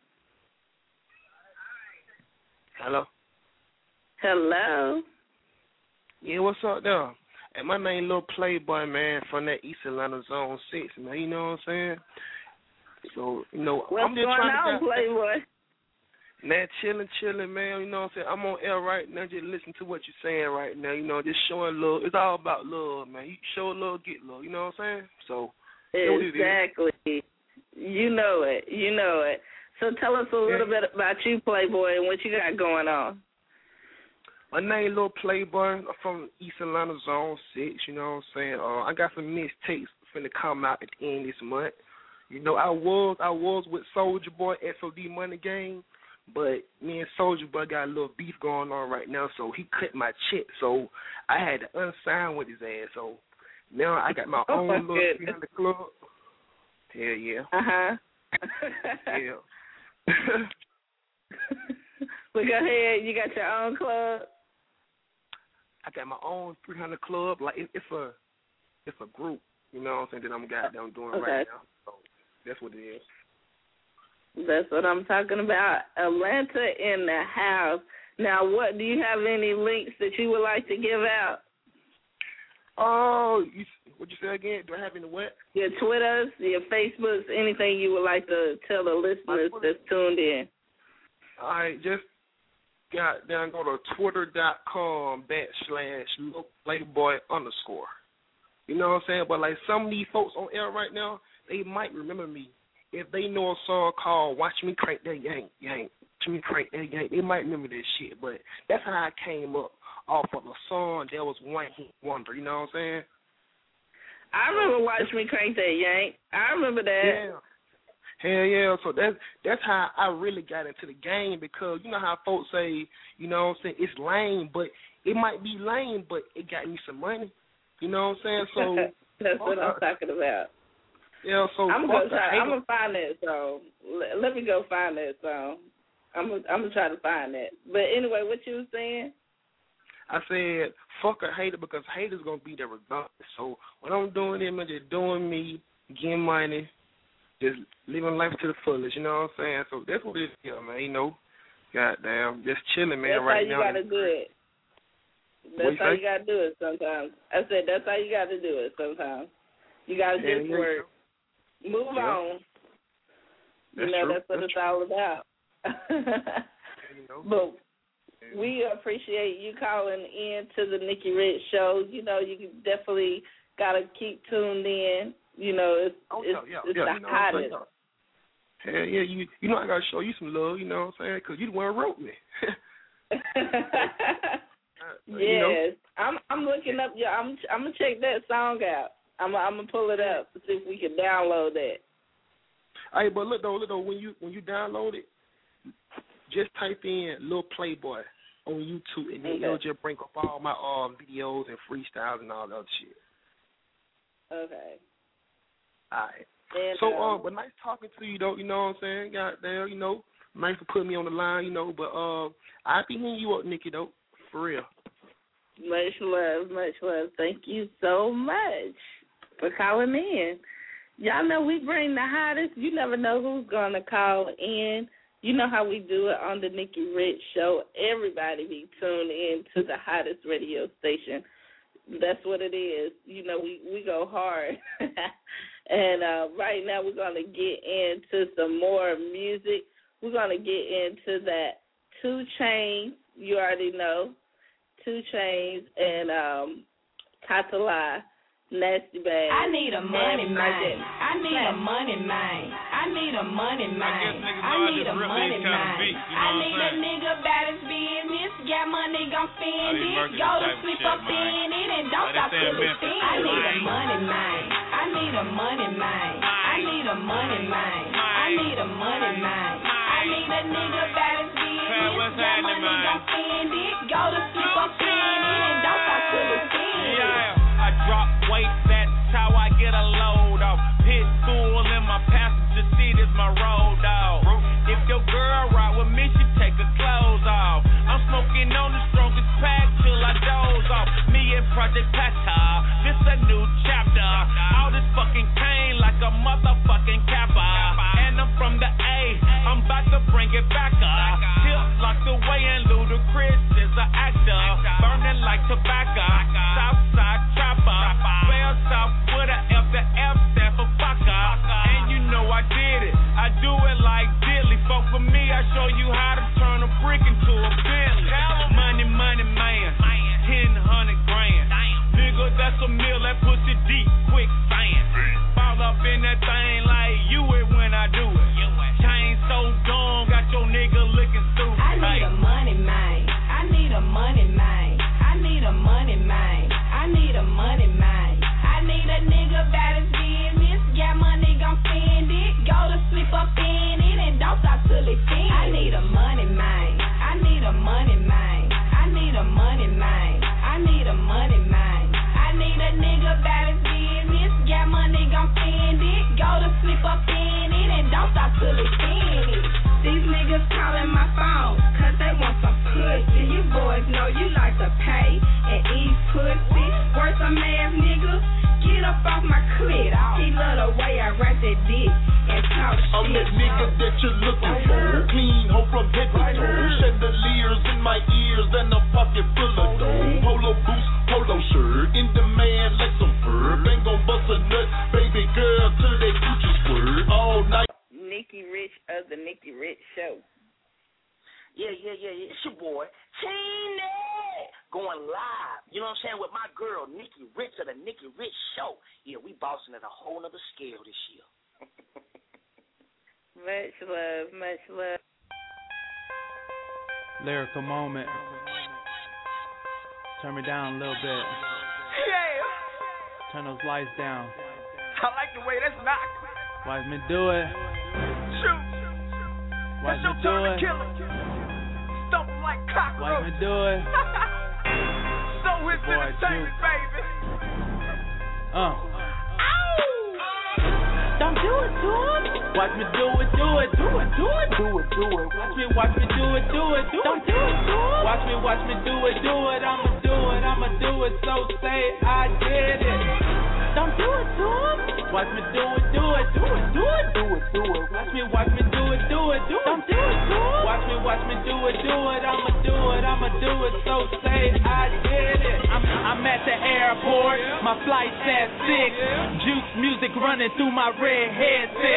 Hello. Hello. Yeah, what's up there? Hey, my name Lil Playboy, man, from that East Atlanta Zone 6, man. You know what I'm saying? So, you know, what's I'm just going trying on, to Playboy? Man, chilling, man. You know what I'm saying? I'm on air right now, just listen to what you're saying right now. You know, just showing love. It's all about love, man. You show love, get love. You know what I'm saying? So, exactly. You know it. So tell us a little bit about you, Playboy, and what you got going on. My name Lil Playboy. I'm from East Atlanta Zone 6. You know what I'm saying? I got some mixtapes finna come out at the end of this month. You know, I was with Soulja Boy, SOD Money Gang. But me and Soulja Boy got a little beef going on right now, so he cut my check. So I had to unsign with his ass. So now I got my own little 300 club. Hell yeah. Uh-huh. Yeah. But go ahead. You got your own club? I got my own 300 club. Like it's a group, you know what I'm saying, that I'm doing right now. So that's what it is. That's what I'm talking about. Atlanta in the house. Now, what do you have any links that you would like to give out? Oh, what'd you say again? Do I have any what? Your Twitters, your Facebooks, anything you would like to tell the listeners that's tuned in. All right, just go to twitter.com/Playboy_. You know what I'm saying? But like some of these folks on air right now, they might remember me. If they know a song called Watch Me Crank That Yank, Watch Me Crank That Yank, they might remember this shit. But that's how I came up off of a song that was one hit wonder, you know what I'm saying? I remember Watch Me Crank That Yank. I remember that. Yeah. Hell yeah. So that's how I really got into the game, because you know how folks say, you know what I'm saying, it's lame, but it might be lame, but it got me some money. You know what I'm saying? So that's what I'm talking about. Yeah, so I'm gonna find that song. Let me go find that song. I'm gonna try to find that. But anyway, what you were saying? I said, fuck a hater, because haters gonna be there regardless. So what I'm doing is I'm just doing me, getting money, just living life to the fullest. You know what I'm saying? So that's what it is, man. You know, goddamn, just chilling, man. That's right now. That's how you gotta do it. That's how you gotta do it sometimes. I said that's how you gotta do it sometimes. You gotta just work. Move on. That's that's what it's all about. But we appreciate you calling in to the Nikki Rich Show. You know, you definitely gotta keep tuned in. You know, it's the hottest. Hell yeah, you know I gotta show you some love. You know what I'm saying? Because you the one who wrote me. Yes, looking up. Yeah, I'm gonna check that song out. I'm gonna pull it up to see if we can download that. Hey, but look though, when you download it, just type in Lil Playboy on YouTube, and then it'll just bring up all my videos and freestyles and all that other shit. Okay. All right. And, so, but nice talking to you, though. You know what I'm saying? Goddamn, you know, nice for putting me on the line, you know. But I'll be hitting you up, Nikki, though, for real. Much love, much love. Thank you so much for calling in. Y'all know we bring the hottest. You never know who's gonna call in. You know how we do it on the Nikki Rich Show. Everybody be tuned in to the hottest radio station. That's what it is. You know, we go hard. And right now we're going to get into some more music. We're going to get into that 2 Chainz. You already know. 2 Chainz and Katalai. Nasty Bag. I need a money man. I need a money man. I need a money man. I need a money man. I need a nigga bad as business. Got money, gon' spend it. Go to sleep up in it and don't stop till it's finished. I need a money man. I need a money man. I need a money man. I need a money man. I need a nigga bad as business. Got money, gon' spend it. Go to sleep up in it and don't stop till it's finished. I drop weight, that's how I get a load off. Pit bull in my passenger seat is my road dog. If your girl ride with me, she take her clothes off. I'm smoking on the strongest pack till I doze off. Me and Project Pata, this a new chapter. All this fucking cane like a motherfucking kappa. And I'm from the A, I'm about to bring it back up. Tip locked away and Ludacris is an actor. Burning like tobacco, Southside trapper. Spell South with a F, the F stand for fucker. And you know I did it, I do it like Dilly. Fuck for me, I show you how to turn a brick into a Bentley. Money, money, man, 1,000 grand. Nigga, that's a meal, that pussy deep, quick sand. Fall up in that thing like you it when I do it. Chain so dumb, got your nigga looking stupid. I need a money man. I need a money man. I need a money man. I need a money man. I need a nigga bad as business. Got money, gon' spend it. Go to sleep up in it and don't stop till it's finished. I need a money man. I need a money man. I need a money man. I need a money man. I need a nigga bad as business. Got money, gon' spend it. Go to sleep up in it and don't stop till it's finished. These niggas calling my phone, cause they want some pussy. You boys know you like to pay and eat pussy. Worth some ass nigga, get up off my clit. He love the way I rap that dick and talk shit. I'm that nigga that you're looking for. Clean hoe from head to toe. Chandeliers in my ears and a pocket full of dough. Polo boots, polo shirt, in demand like some fur. Ain't gon' bust a nut, baby girl, till they coochie squirt all night. Nikki Rich of the Nikki Rich Show. Yeah. It's your boy, Tina, going live. You know what I'm saying? With my girl, Nikki Rich of the Nikki Rich Show. Yeah, we bossing at a whole nother scale this year. Much love, much love. Lyrical moment. Turn me down a little bit. Yeah. Turn those lights down. I like the way that's knocked. Watch me do it. Shoot. Watch It's me your do turn to it. kill him. Stomp him like cockroach. Watch me do it. So it's Boy, entertainment, Juke. baby. Don't do it to him. Watch me do it, do it, do it, do it, do it, do it. Watch me do it, do it, do it. Don't do it to him. Watch me do it, do it. I'ma do it. So say I did it. Don't do it to him. Watch me do it, do it, do it, do it, do it, do it. Watch me do it, do it, do it. Don't do it to him. Watch me do it, do it. I'ma do it. So say I did it. I'm at the airport. My flight's at 6. Juice music running through my red headsets.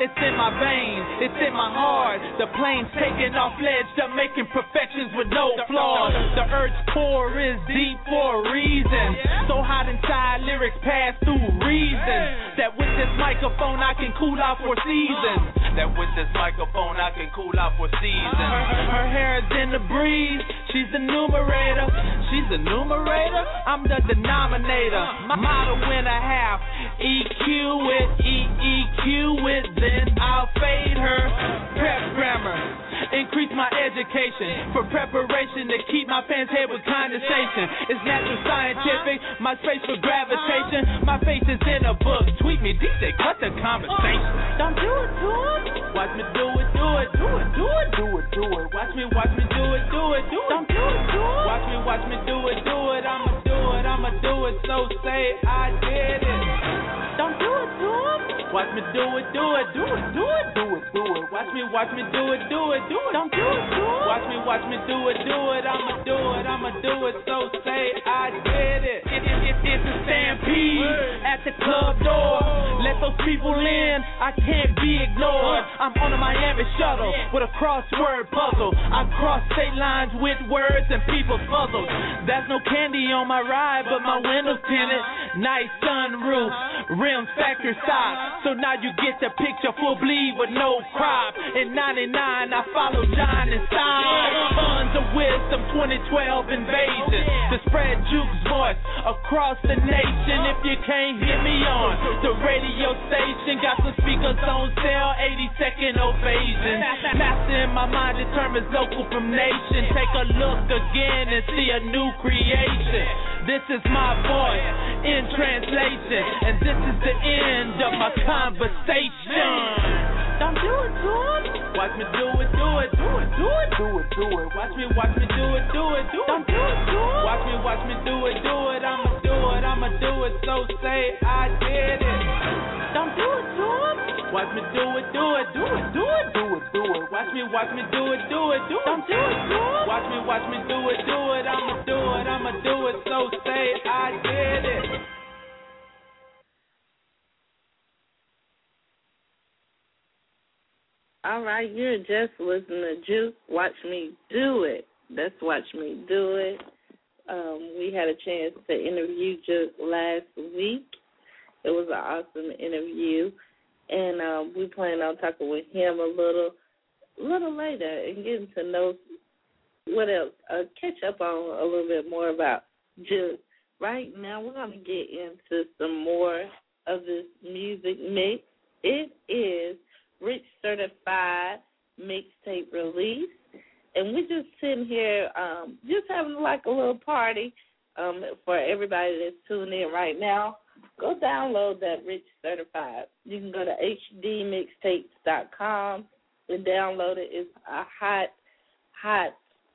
It's in my veins, it's in my heart. The plane's taking off ledge, I'm making perfections with no flaws. The earth's core is deep for a reason. So hot inside, lyrics pass through reason. That with this microphone I can cool out for seasons. That with this microphone I can cool out for seasons. Her hair is in the breeze, she's the numerator. She's the numerator, I'm the denominator. Model and a half, EQ it, EEQ it, then I'll fade her. Prep grammar, increase my education for preparation to keep my fans' head with condensation. It's natural scientific, my space for gravitation. My face is in a book, tweet me, DJ, cut the conversation. Don't do it to him. Watch me do it, do it, do it, do it, do it, do it. Watch me do it, do it, do it. Don't do it to him. Watch me do it, do it. I'ma do it, so say I did it. Don't do it to him. Watch me do it, do it, do it, do it, do it, do it. Watch me do it, do it, do it. Don't do it to him. Watch me do it, do it. I'ma do it, so say I did it. It's a stampede at the club door. Let those people in, I can't be ignored. I'm on a Miami shuttle with a crossword puzzle. I cross state lines with words and people's puzzles. There's no candy on my ride, but my window's tinted. Nice sunroof, rims factory stock. So now you get the picture, full bleed with no crop. In 99, I followed John and Stein. Tons of wisdom, 2012 invasion. To spread Juke's voice across the nation. If you can't hear me on the radio station, got some speakers on sale, 80-second ovation. Master in my mind determines local from nation. Take a look again and see a new creation. This is my voice in translation, and this is the end of my conversation. Don't do it to him. Watch me do it, do it, do it, do it, do it, do it. Watch me do it, do it, do it. Don't do it to him. Watch me do it, do it. I'ma do it, so say I did it. Don't do it to him. Watch me do it, do it, do it, do it, do it, do it. Watch me do it, do it, do it. Don't do it to him. Watch me do it, do it. I'ma do it, so say I did it. All right, you're just listening to Juke. Watch me do it. That's Watch Me Do It. We had a chance to interview Juke last week. It was an awesome interview, and we plan on talking with him a little later and getting to know what else. Catch up on a little bit more about Juke. Right now, we're going to get into some more of this music mix. It is Rich Certified mixtape release, and we're just sitting here just having like a little party for everybody that's tuning in right now. Go download that Rich Certified. You can go to hdmixtapes.com and download it. It's a hot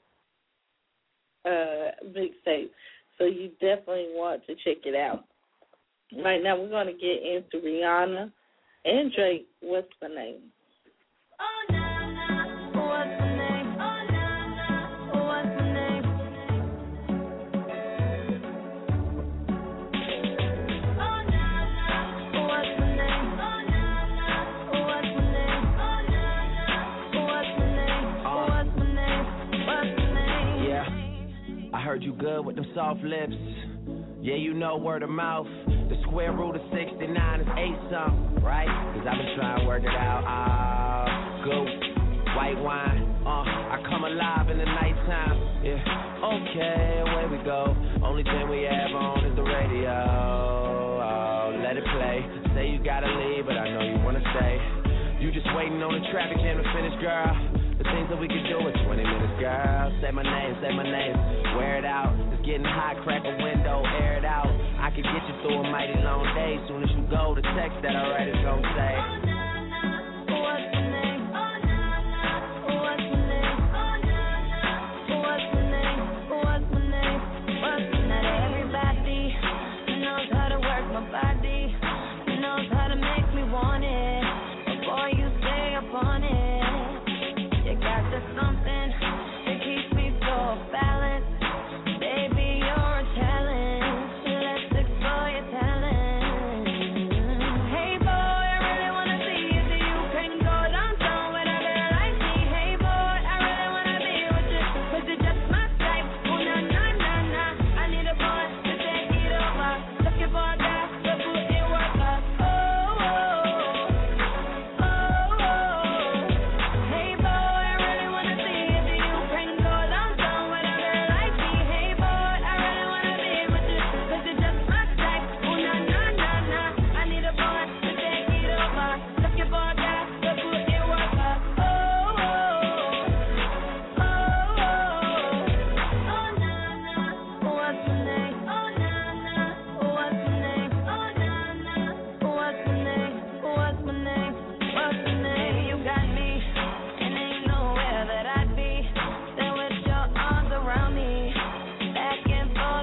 mixtape, so you definitely want to check it out. Right now we're going to get into Rihanna and Drake. What's the name? Oh, nah, nah. What's the name? Oh, nah, nah. What's the name? Oh, nah, nah. What's the name? Oh, nah, nah. What's the name? Oh, nah, nah. What's the name? What's the name? What's the name? Yeah, I heard you good with them soft lips. Yeah, you know word of mouth. The square root of 69 is 8-something, right? Cause I've been trying to work it out. Goose, white wine, I come alive in the nighttime. Yeah, okay, away we go. Only thing we have on is the radio. Oh, let it play. Say you gotta leave, but I know you wanna stay. You just waiting on the traffic jam to finish, girl. The things that we can do in 20 minutes, girl. Say my name, wear it out. It's getting hot, crack a window, air it out. I can get you through a mighty long day. Soon as you go, the text that I write is gon' say, oh, nah, nah, what's the name? Oh, nah, nah, what's the name? Oh, nah, nah, what's the name? What's the name? What's the name? Everybody knows how to work my body, knows how to make me want it. Before you stay upon it, you got the something that keeps me so balanced. Baby, you're a talent. Let's explore your talent. Hey boy, I really wanna see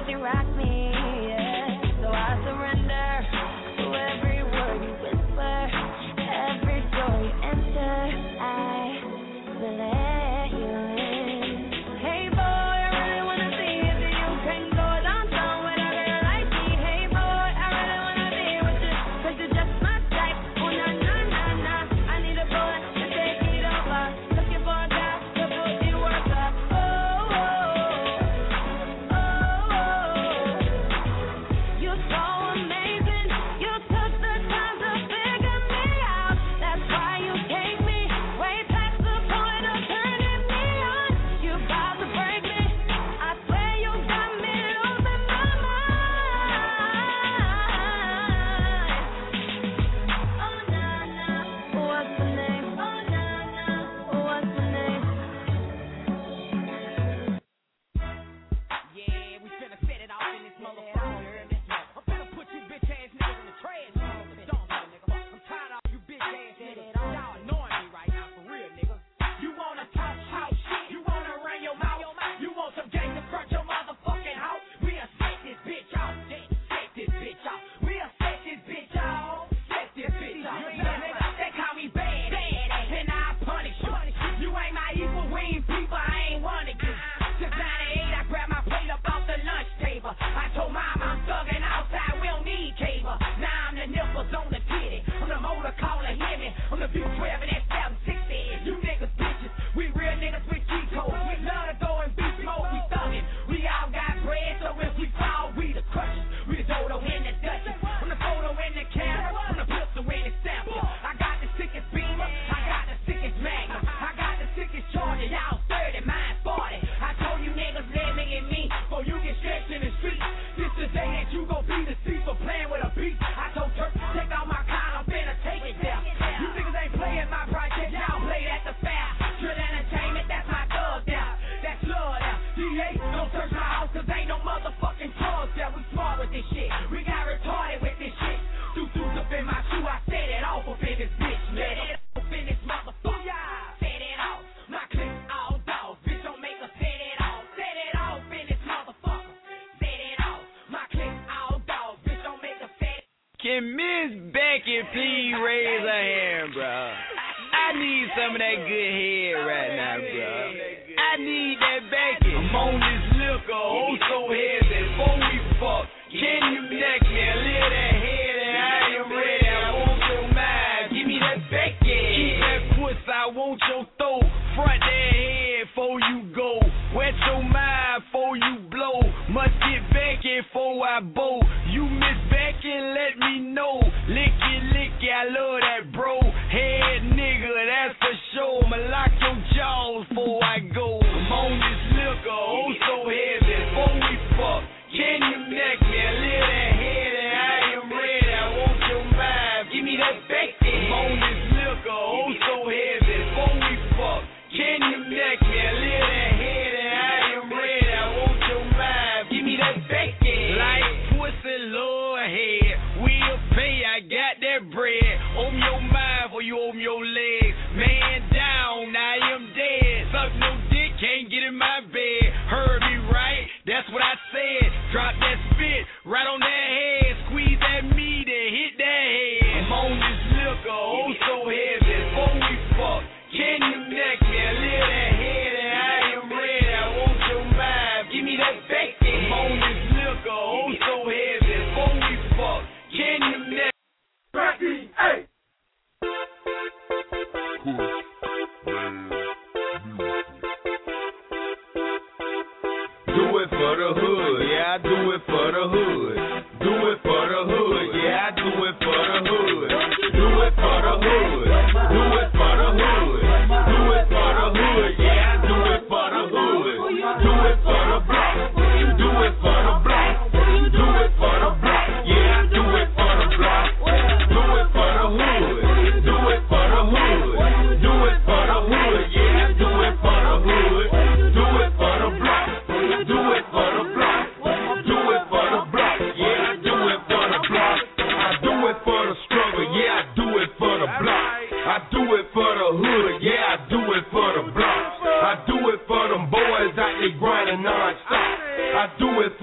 you rock me, yeah. So I surrender to every word you whisper, every door you enter. I will let you in. Hey boy, I really wanna see if you can go downtown with a girl like me. Hey boy, I really wanna be with you, 'cause you're just my type. Oh na na na na, I need a boy to take it over. Looking for a guy to put the work up. Oh, oh, oh, oh. You're so amazing. You took the time to figure me out. That's why you take me way past the point of turning me on. You about to break me. I swear you got me losing my mind. Oh na na, what's the name? Oh na na, what's the name? Yeah, we finna set it off in this motherfucker. I'm finna put you bitch ass niggas in the trash. Don't nigga. I'm tired of all you bitch ass niggas. Y'all annoying me right now, for real, nigga. You wanna talk shit? You wanna run your mouth? You want some gang to front your motherfucking house? We'll set this bitch off. Set this bitch off. We'll set this bitch off. Set this bitch off. Nigga, they call me bad, and I punish you. You ain't my equal, we ain't people, I ain't one of you. Since 98, I grabbed my plate up off the lunch table. I told mama I'm thugging outside, we don't need cable. Now I'm the nipples on the titty. I'm the motor caller, hear me. I'm the V12 and that 760. You niggas bitches, we real niggas with G codes. We love to go in beast mode, we thugging. We all got bread, so if we fall, we the crushers. We the dodo in the Dutchess. I'm the photo in the camera, I'm the pistol in the sample. I got the sickest beamer, I got the sickest magnum. I got the sickest charger, y'all 30, mine 40. I told you niggas living in me, before you get stretched in the street. This the day that you gon' be the thief for playing with a beat. I told Turk, take out my car, I'm finna take it there. You niggas ain't playing my project, y'all play at the fair. Trill Entertainment, that's my thug there. That's love there. DA, don't search my house, 'cause ain't no motherfucking drugs there. We smart with this shit, we got retarded with this shit. Deuces up in my shoe, I set it off up in this bitch. Let it off in this motherfucker. Set it off, my clips all dogs. Bitch, don't make us set it off. Set it off in this motherfucker. Set it off, my clips all dogs. Bitch, don't make us set it. Can Miss Becky please raise her hand, bro? I need some of that good head right now, bro. I need that Becky. I'm on this liquor, oh so heavy. Before we fuck, can you neck me a little that head and I am ready. I want your mind, give me that Becky. Keep that pussy, I want your throat. Front that head before you go. Wet your mind before you blow. Must get Becky before I bow. You Miss Becky, let me know. Licky, licky, I love that bro. Head nigga, that's for sure. I'ma lock your jaws before I go. I'm on this liquor, oh so heavy. Before we fuck, can you neck me a little that head and I am ready. I want your mind, give me that Becky. I'm on this liquor, oh so heavy. Before we fuck, can you neck me a little that head and I am ready. I want your mind, give me that Becky. Like pussy, Lord head, we'll pay. I got that bread. Open your mind for you open your legs. Man down, I am dead. Suck no dick, can't get in my bed. Heard me right, that's what I said. Drop that spit right on that head. Squeeze that meat and hit that head. I'm on this liquor, oh so heavy. Before we fuck, can you neck me a little that head and I am ready. I want your mind, give me that Becky. I'm on this liquor, oh so heavy. Before we fuck, can you neck Becky, hey! Do it for the hood, yeah, I do it for the hood. Do it for the hood, yeah, I do it for the hood. Do it for the hood, do it for the hood. Do it for the hood, yeah, I do it for the hood. Do it for the block, do it for the block. Do it for the block, yeah, I do it for the block. Do it for the hood, do it for the hood. Do it for the hood, yeah, I do it for the hood. Do it for the block, do it for the block. Do it for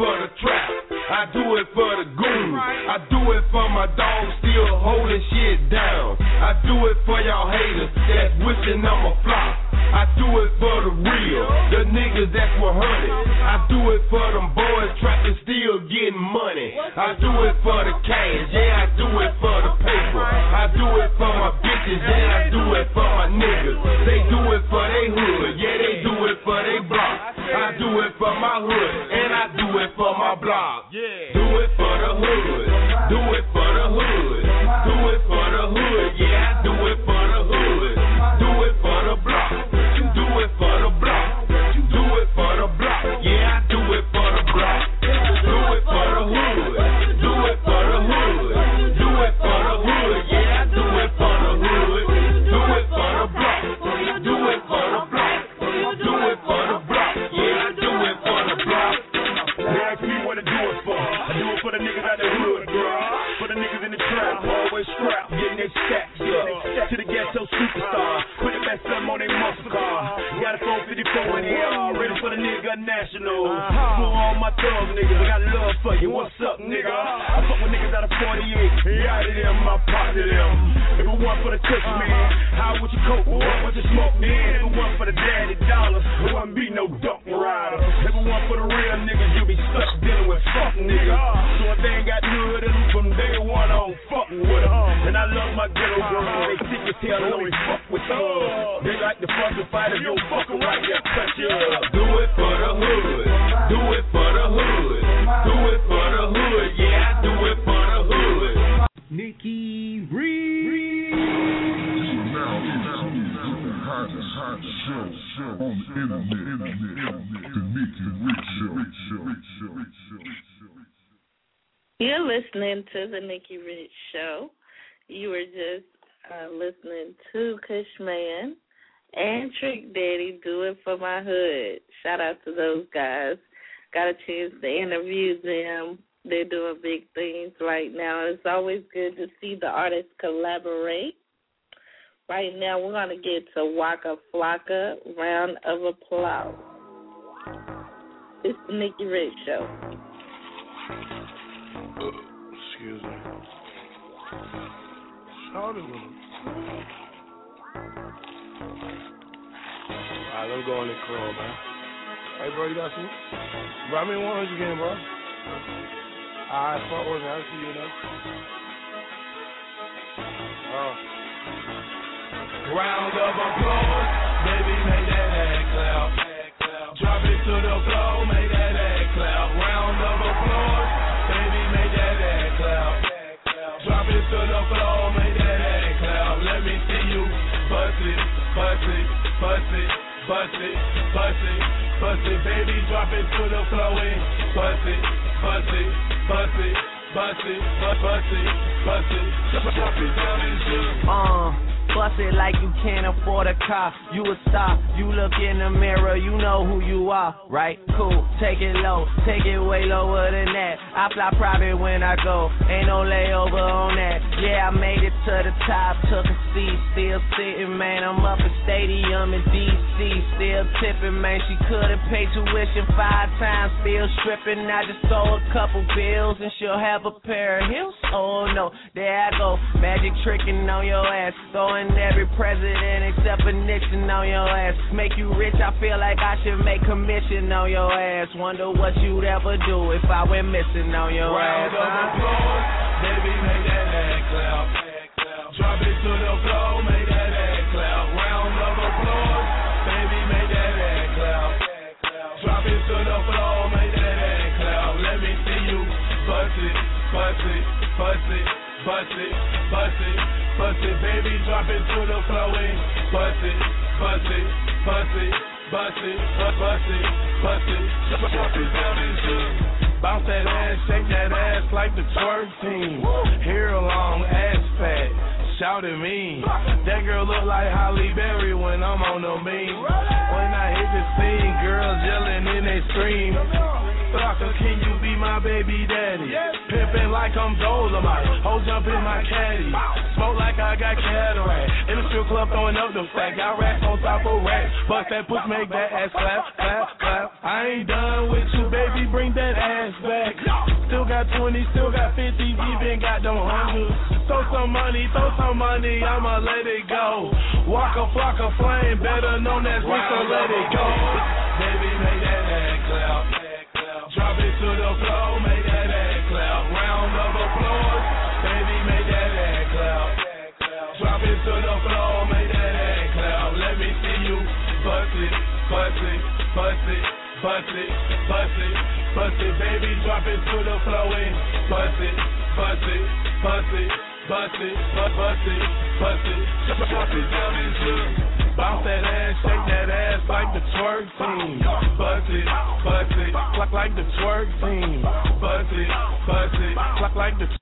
for the trap. I do it for the goons. I do it for my dogs still holding shit down. I do it for y'all haters that's wishing I'm a flop. I do it for the real, the niggas that's what hurt it. I do it for them boys trapping still getting money. I do it for the cash, yeah, I do it for the paper. I do it for my bitches, yeah, I do it for my niggas. They do it for they hood, yeah, they do it for they block. I do it for my hood, and I do it for my block. Yeah. Do it for the hood, do it for the hood, do it for the hood, yeah, I do it for the hood, do it for the block. Do it for the block. Do it for the block. Yeah, I do it for the block. Do it for the hood. Do it for the hood. Do it for the hood. Yeah, I do it for the hood. Do it for the block. Do it for the block. Do it for the block. Yeah, I do it for the block. They ask me what I do it for. I do it for the niggas out the hood, bro. For the niggas in the trap, always strapped, getting their stacks up. To the ghetto superstar, put the best of them on their muscle car. Got a 454 in here, ready for the nigga national. For all my thug niggas, I got love for you. What's up, nigga? I fuck with niggas out of 48. Out of them, I pop to them. If it wasn't for the touch, man, how would you cope? What you smoke, man? If it wasn't for the daddy dollars, it wouldn't be no duck rider. If it wasn't for the real niggas, you'd be stuck dealing with fuck niggas. So if they ain't got good in them from day one on, fucking with them. And I love my ghetto girls, they sick as hell, and only fuck with thugs. They like to fuck and fight if you don't fuck right, they'll cut you up. Do it for the hood. Do it for the hood. Do it for the hood. Yeah, I do it for the hood. Nikki Reed. Now, the hottest show on the internet. The Nikki Reed Show. You're listening to the Nikki Rich Show. You were just listening to Cushman and Trick Daddy, Do It For My Hood. Shout out to those guys. Got a chance to interview them. They're doing big things right now. It's always good to see the artists collaborate. Right now, we're going to get to Waka Flocka, Round of Applause. It's the Nikki Rich Show. Excuse me. Shouted with him. Alright, let's go in the club, man. Hey, bro, you got some? Bro, I mean 100 again, bro. Alright, fuck with me. I'll see you now. Round of applause, baby, make that ass clap. Drop it to the floor, make that ass clap. Round of applause, baby, make that ass clap. Drop it to the floor, make that ass clap. Let me see you bust it, bust it, bust it, bust it, bust it, bust it, baby, drop it to the floor and bust it, bust it, bust it, bust it, bust it, bust it, drop it down and shit. Bust it like you can't afford a car. You a star, you look in the mirror, you know who you are, right? Cool, take it low, take it way lower than that. I fly private when I go, ain't no layover on that. Yeah, I made it to the top, took a seat, still sitting, man. I'm up at Stadium in D.C., still tipping, man. She couldn't pay tuition 5 times, still stripping. I just stole a couple bills and she'll have a pair of heels. Oh no, there I go, magic tricking on your ass, throwing every president except for Nixon on your ass. Make you rich, I feel like I should make commission on your ass. Wonder what you'd ever do if I went missing on your ass. Round of applause, baby, make that ass clap. Drop it to the floor, make that ass clap. Round of applause, baby, make that ass clap. Drop it to the floor, make that ass clap. Let me see you bust it, bust it, bust it, bust it, bust it. Bust it, baby, drop it to the floor and bust it, bust it, bust it, bust it, bust it, bust it, drop it down and shit. Bounce that ass, shake that ass like the twerk team. Hair long, ass fat, shout at me. That girl look like Halle Berry when I'm on the beam. When I hit the scene, girls yelling and they scream. Flocka, can you be my baby daddy? Pimpin' like I'm Dolomite, hoes jump in my caddy. Smoke like I got cataract. In the strip club throwing up the stack. Got racks on top of racks. Bust that push, make that ass clap, clap, clap. I ain't done with you, baby, bring that ass back. Still got 20, still got 50, even got them hundreds. Throw some money, I'ma let it go. Walk a flock of flame, better known as me, so let it go. Baby, make that ass clap. Drop it to the floor, make that ass clap. Round of applause, baby, make that ass clap. Drop it to the floor, make that ass clap. Let me see you bust it, bust it, bust it. Bust it, bust it, bust it, baby, drop it to the floor and bust it, bust it, bust it, bust it, bust it, bust it, drop it down and look. Bounce that ass, shake that ass like the twerk team. Bust it, like the twerk team. Bust it, like the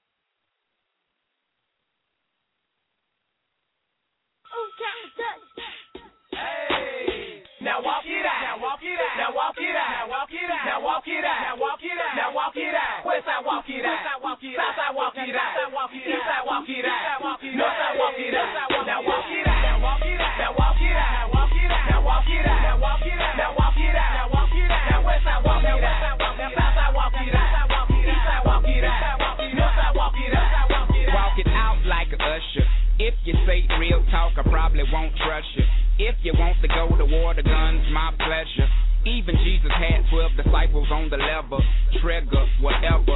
Now walk it out. Now walk it out. Now walk it out. Now walk it out. Now walk it out. Now walk it out. Now walk it out. Westside walk it out. Southside walk it out. Eastside walk it out. Northside walk it out. Now walk it out. Now walk it out. Now walk it out. Now walk it out. Now walk it out. Now walk it out. Now walk it out. Now walk it out. Now Westside walk it out. Southside walk it out. Eastside walk it out. Northside walk it out. Walk it out like a usher. If you say real talk, I probably won't trust you. If you want to go to war, the gun's my pleasure. Even Jesus had 12 disciples on the level. Trigger, whatever.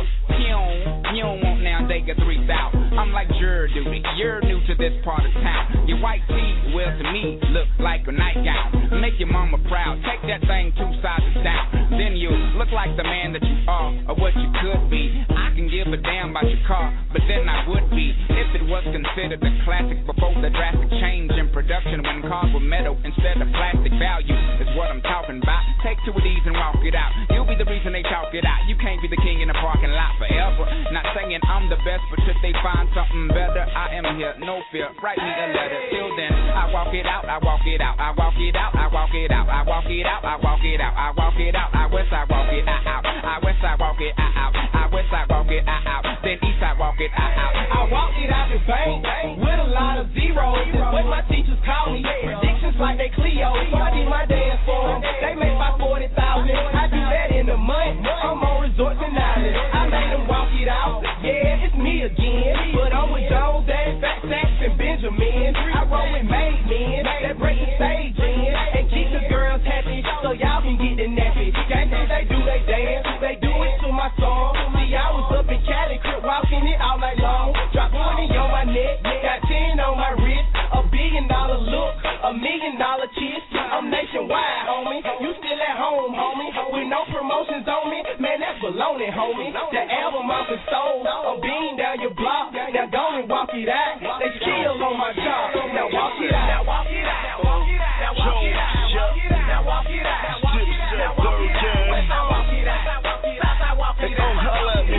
You don't want now they get 3,000. I'm like jury duty. You're new to this part of town. Your white tee, well to me, look like a nightgown. Make your mama proud. Take that thing 2 sizes down. Then you look like the man that you are, or what you could be. I can give a damn about your car, but then I would be if it was considered a classic before the drastic change in production when cars were metal instead of plastic. Value is what I'm talking about. Take 2 of these and walk it out. You'll be the reason they talk it out. You can't be the king in the parking lot forever. Not saying I'm the best, but should they find something better, I am here, no fear. Write me a letter. Till then, I walk it out. I walk it out. I walk it out. I walk it out. I walk it out. I walk it out. I walk it out. I west side walk it out. I west side walk it out. I west side walk it out. Then east side walk it out. I walk it out the bank with a lot of zeros. That's what my teachers call me. Predictions like they Cleo. So I did my dance for them. They make my 40,000. I do that in a month. I'm on resorts and islands. I made them walk it out. Yeah, it's me again. But I'm with Jones, Dad, Fat Sacks, and Benjamin. I roll with made men that break the stage in and keep the girls happy so y'all can get the nappy. Gangsters, they do they dance. They do it to my song. See, I was up in Cali, crib walking it all night long. Drop 20 on my neck, got 10 on my wrist. $1 billion look, $1 million kiss. I'm nationwide, homie. You still at home, homie. With no promotions on me, man, that's baloney, homie. The album off the stove, a bean down your block. Now go and walk it out. They chill on my job. Now walk it out. Now walk it out. Now walk it out. Now walk it out. Now walk it out. Now walk it out. Now walk it out. Westside walk it out. Southside walk it out. They gon' holler at me.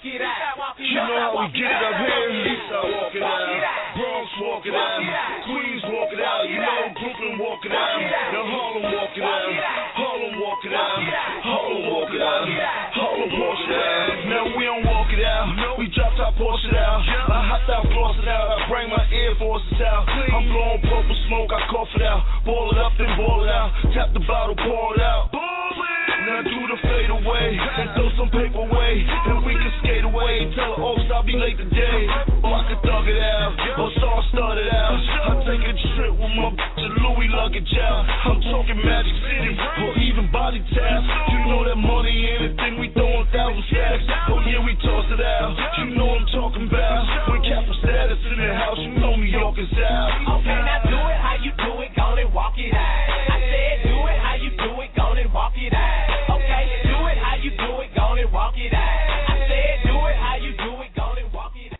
You know how we get it up here. Eastside walk it out. Bronx walk it out. Queens walk it out. You know Brooklyn walk it out. Now Harlem walk it out. Harlem walk it out. Harlem walk it out. Harlem walk it out. Now we don't walk it out. We drop top, force it out. I hopped out, floss it out. I bring my Air Forces out. I'm blowing purple smoke. I cough it out. Ball it up, then ball it out. Tap the bottle, pour it out. Now do the fade away and throw some paper away, and we can skate away. Tell her, oh, I'll be late today. Or I can thug it out, or start started out. I take a trip with my Louis luggage out. I'm talking Magic City or even Body Tap. You know that money ain't a thing, we throwing 1,000 stacks. Oh yeah, we toss it out. You know I'm talking about. When Capital Status in the house, you know New York is out. Okay, now do it how you do it, go and walk it out. I said do it how you do it, go and walk it out. Okay, do it how you do it, go and walk it out. I said do it how you do it, go and walk it out.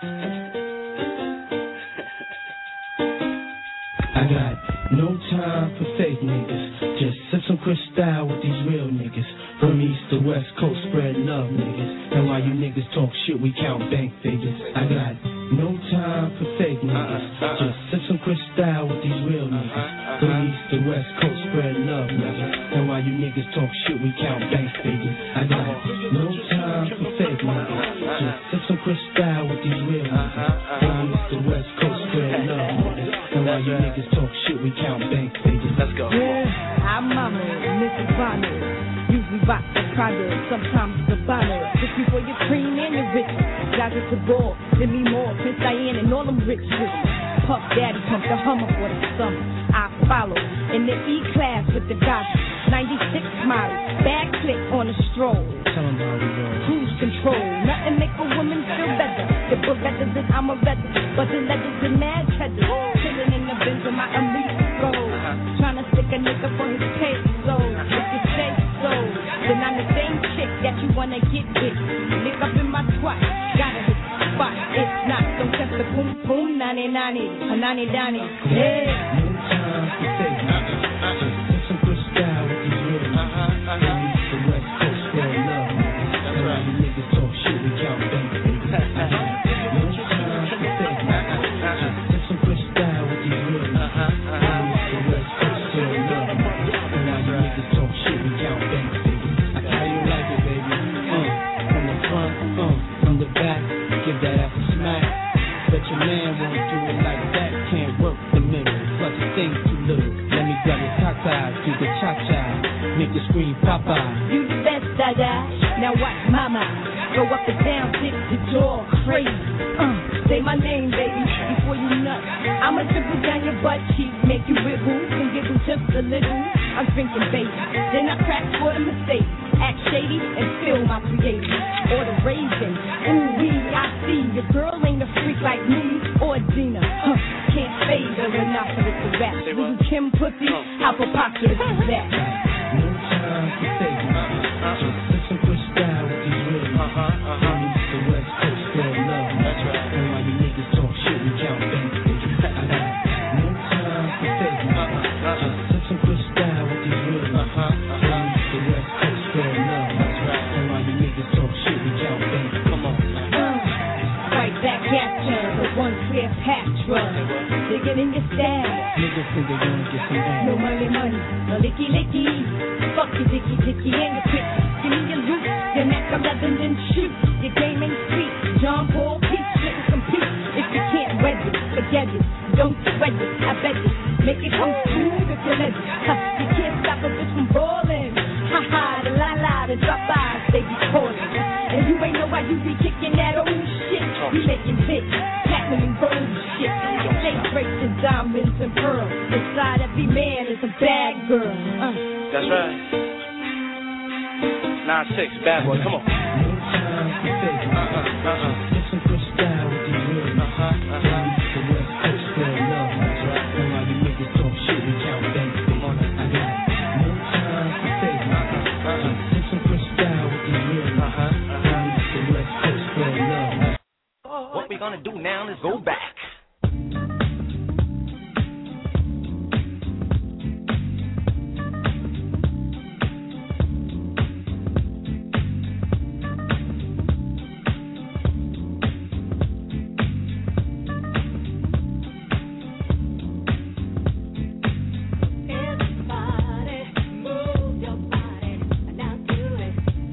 I got no time for fake niggas. Just sip some Cristal with these real niggas. From east to west coast, spread love, niggas. And while you niggas talk shit, we count bank figures. I got no time for fake niggas. Just sip some Cristal with these real niggas. From east to west coast, spread love, niggas. And while you niggas talk shit, we count bank figures. I got no time for fake niggas. Just sip some Cristal with these real niggas. From east to west coast, spread love, niggas. And while you niggas talk shit, we count bank figures. Let's go. Yeah, I'm Mama, Mrs. Bonner. Usually rock the product, sometimes the bonnet. Just before your cream and your rich. Guys at the ball, give me more. Prince Diane and all them rich rich. Puff Daddy pump the Hummer for the summer. I follow in the E-class with the gospel. 96 model, bag click on a stroll. Cruise control, nothing make a woman feel better. The better than I'm a better, but the letters and mad cheddar. Chilling in the Benz with my amigo. Trying to stick a nigga for his peso. If you say so, then I'm the same chick that you wanna get with. Lick up in my twat, gotta hit the spot. If not, don't test the boom boom, 99, a 90 Donnie. Yeah. No time for fake niggas. Just sip some Cristal with these real niggas. From east to west coast, spread love, niggas. And while you niggas talk shit, we count bank figures. No time for fake niggas. Just sip some Cristal with these real niggas. From east to west coast, spread love, niggas. And while you niggas talk shit, we count bank figures. How you like it, baby? From the front, from the back, give that ass a smack. Bet your man won't do it like that. Can't work the middle, plus the thing's too little. Let me grab your tatas, do the cha-cha, make you scream papa. You the best, Dada. Now watch Mama go up and down, dip the door, crazy. Say my name, baby, before you nut. I'ma dribble down your butt cheeks, make you wiggle and giggle just a little. I'm drinking, baby, then I crack for the mistake. Act shady and feel my creation. Or the raisin. Ooh, I see your girl ain't a freak like me or Gina. Can't fade her enough for this to rap. Little Kim pussy, how preposterous is that? No time for fake niggas. Just sip some Cristal with these real niggas. From east to west coast, spread love. And while you niggas talk shit, we count bank figures. I got no time for fake niggas. Just sip some Cristal with these real niggas. From east to west coast, spread love. And while you niggas talk shit, we count bank figures. Come on. Right back at ya, the one clear path drug. Digging in your style. Niggas think they gonna get some ass. No money, no licky licky. Fuck your dicky dicky and your quick. Give me your loot, your neck 11 and shoot. Your game ain't sweet. John Paul, peace, shit and compete. If you can't wed it, forget it. Don't sweat it, I bet it. Make it come smooth if you let it. You can't stop a bitch from ballin'. Ha ha, the la the drop eyes, they be callin'. And you ain't know why you be kicking that old shit. You making hits, platinum and gold shit. I say breaks and diamonds and pearls. Inside every man is a bad girl. That's right. 9-6, bad boy, come on. No time for fake niggas. Just some Cristal with these real niggas. From east to west coast, spread love. And while you niggas talk shit, we count bank figures. I got no time for fake niggas. Just sip some Cristal with these real niggas. From east to west coast, spread love. What we gonna do now is go back.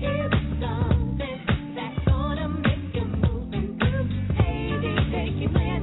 Take it, man.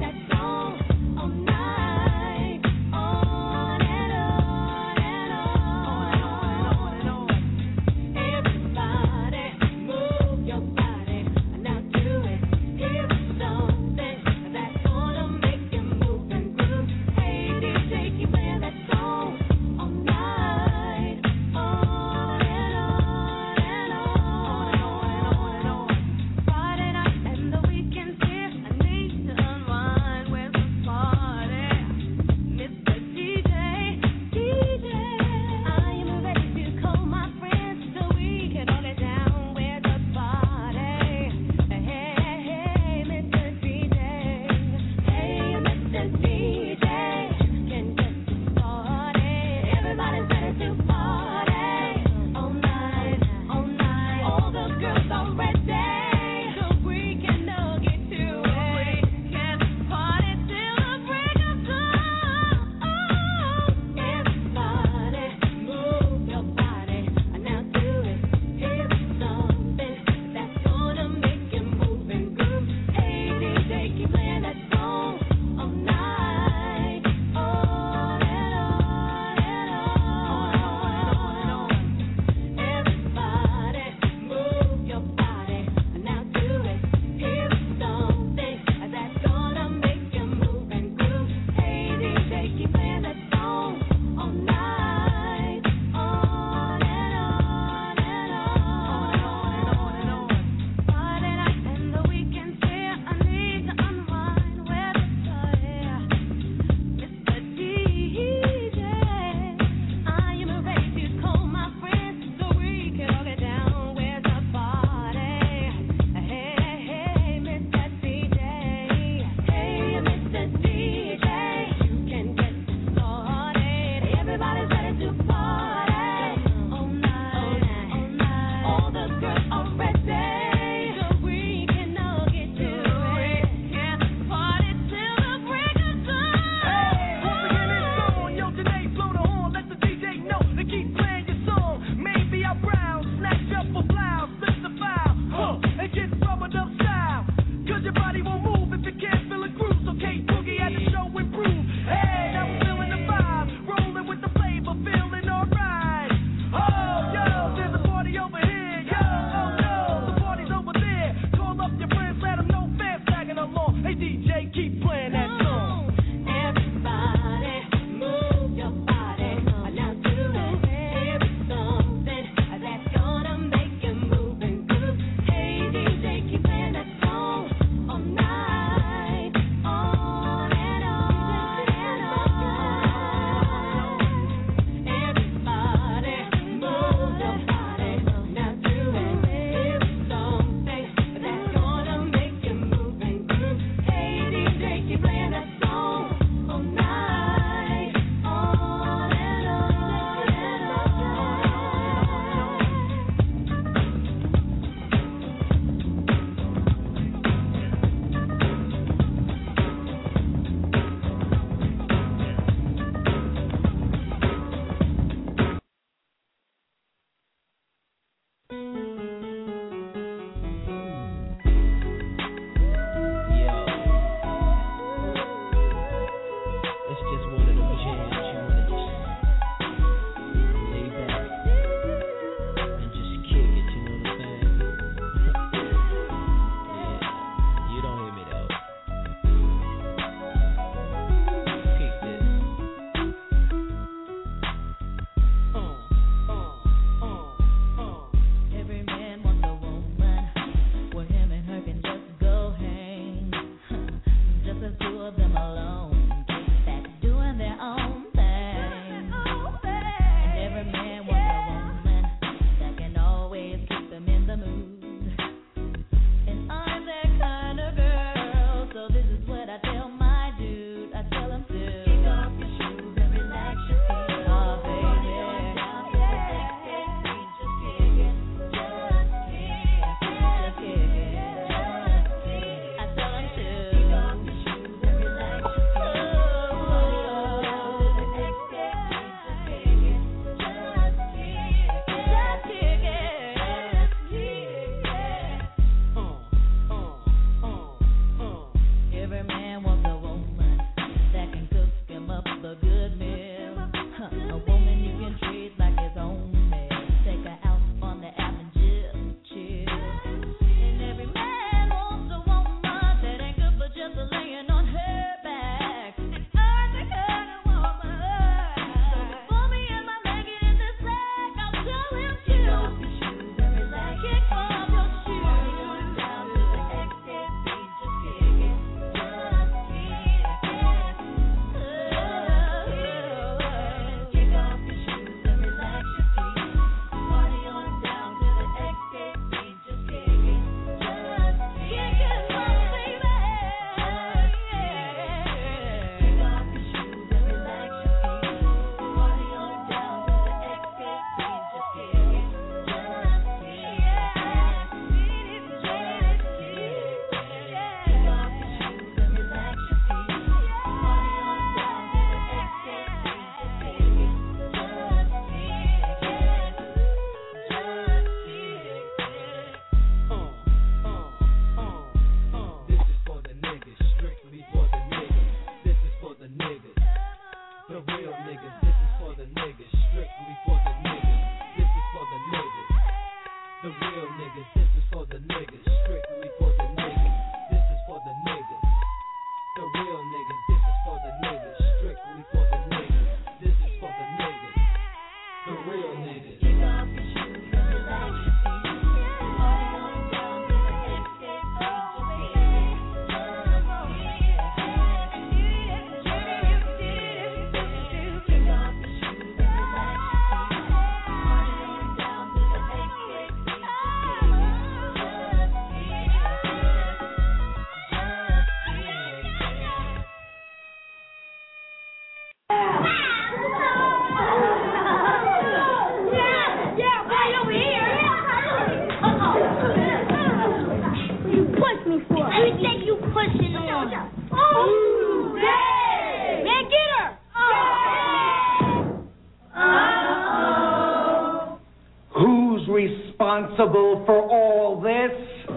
Responsible for all this?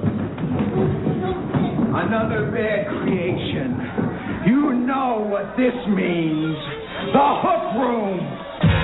Another bad creation. You know what this means. The Hook Room.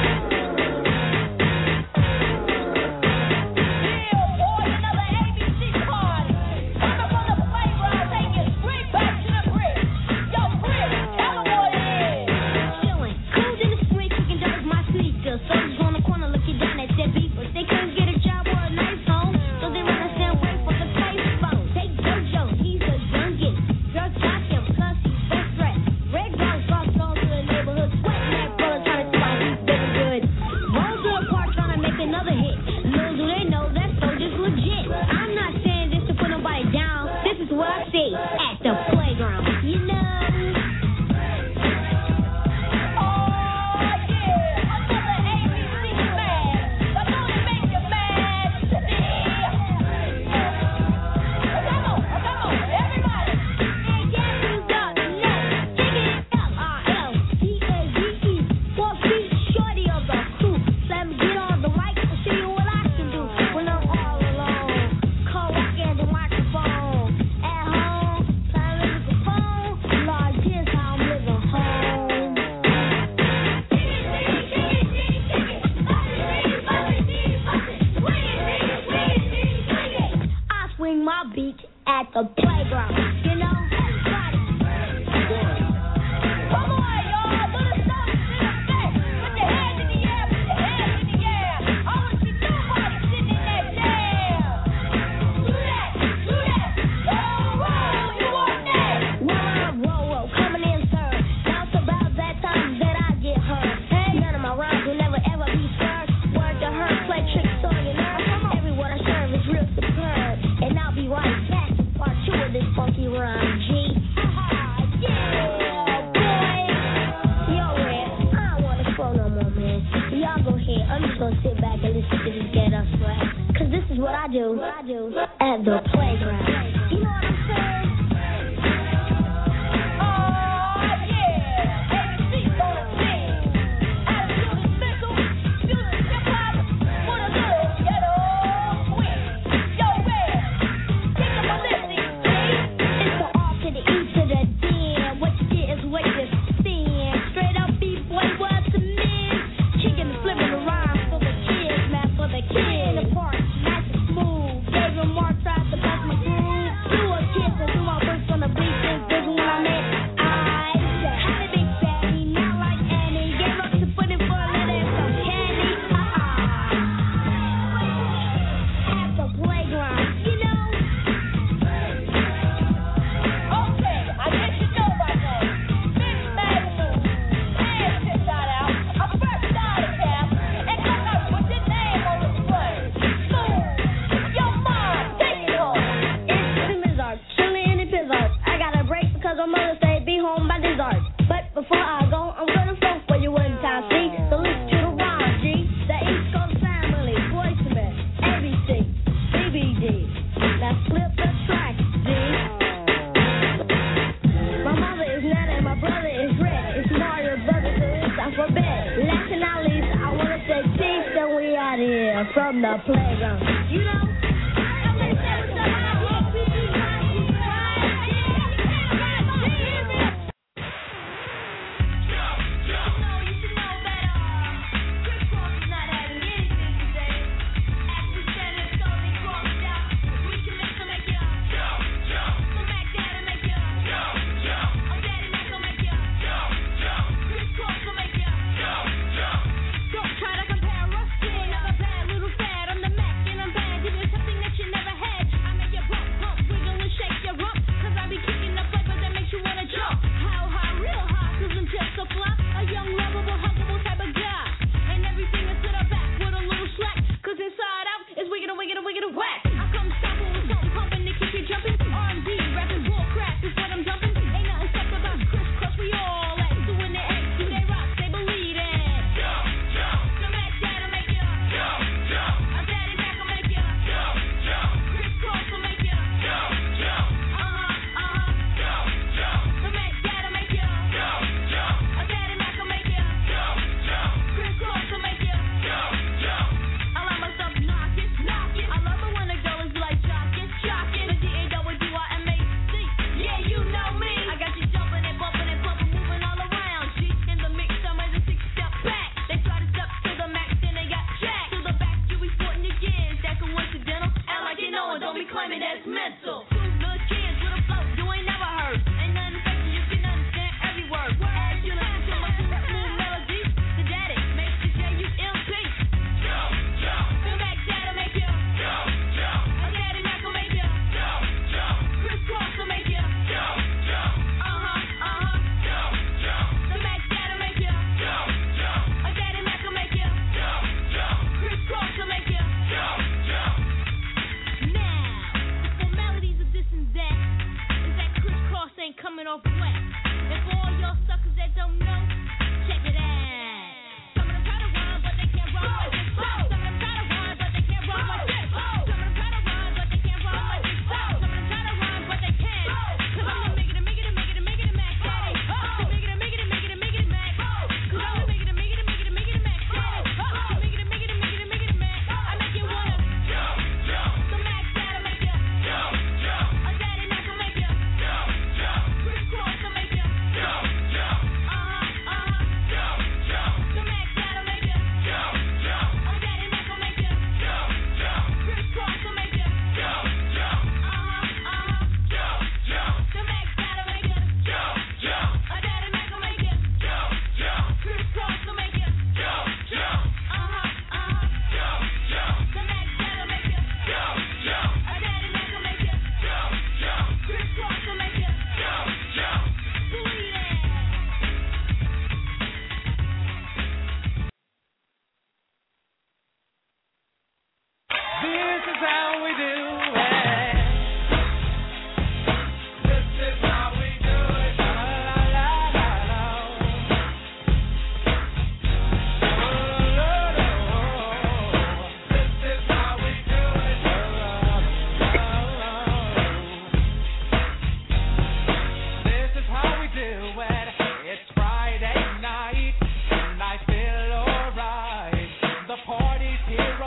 From the playground, you know. Don't try to compare us.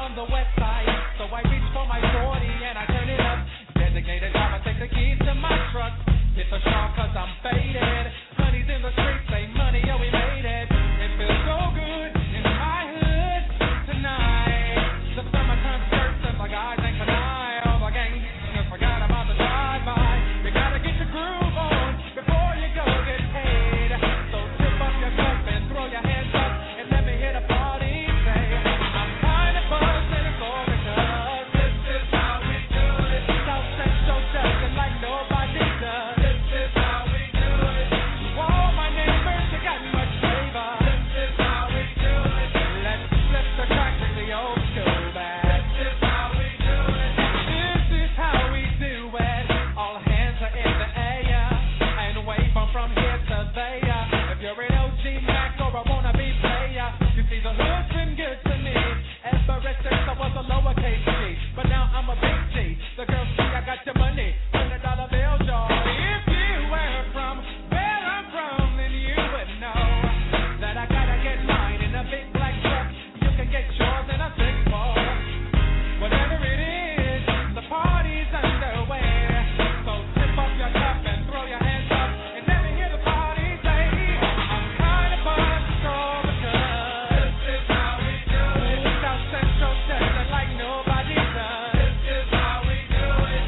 from the west side. So I reach for my 40 and I turn it up. Designated driver, take the keys to my truck. Hit the shop cause I'm faded. Honey's in the streets, say money, yeah, we made it. It feels so good in my hood tonight. The summertime skirts and the guys ain't tonight. All the gang just forgot about the drive-by. You gotta get your groove on before you go get paid. So tip up your cup and throw your hands up and let me hit a party. Say, I'm kind of buzzed and it's all because this is how we do it. South Central does it like nobody does. This is how we do it. To all my neighbors, you got much flavor. This is how we do it. Let's flip the crack to the old school back. This is how we do it. This is how we do it. All hands are in the air and wave from here to there. If you're an OG Mac or a wannabe player, you see the hood's been good to me. Ever since I was a lowercase G, but now I'm a big G. The girls see I got your money, $100 bills, y'all. If you were from where I'm from, then you would know that I gotta get mine in a big black truck. You can get yours in a 6-4. Whatever it is, the party's underway. So tip up your cup and throw your hands up and let me hear the party say, I'm kind of buzzed all because this is how we do it. South Central does it like nobody does. This is how we do it.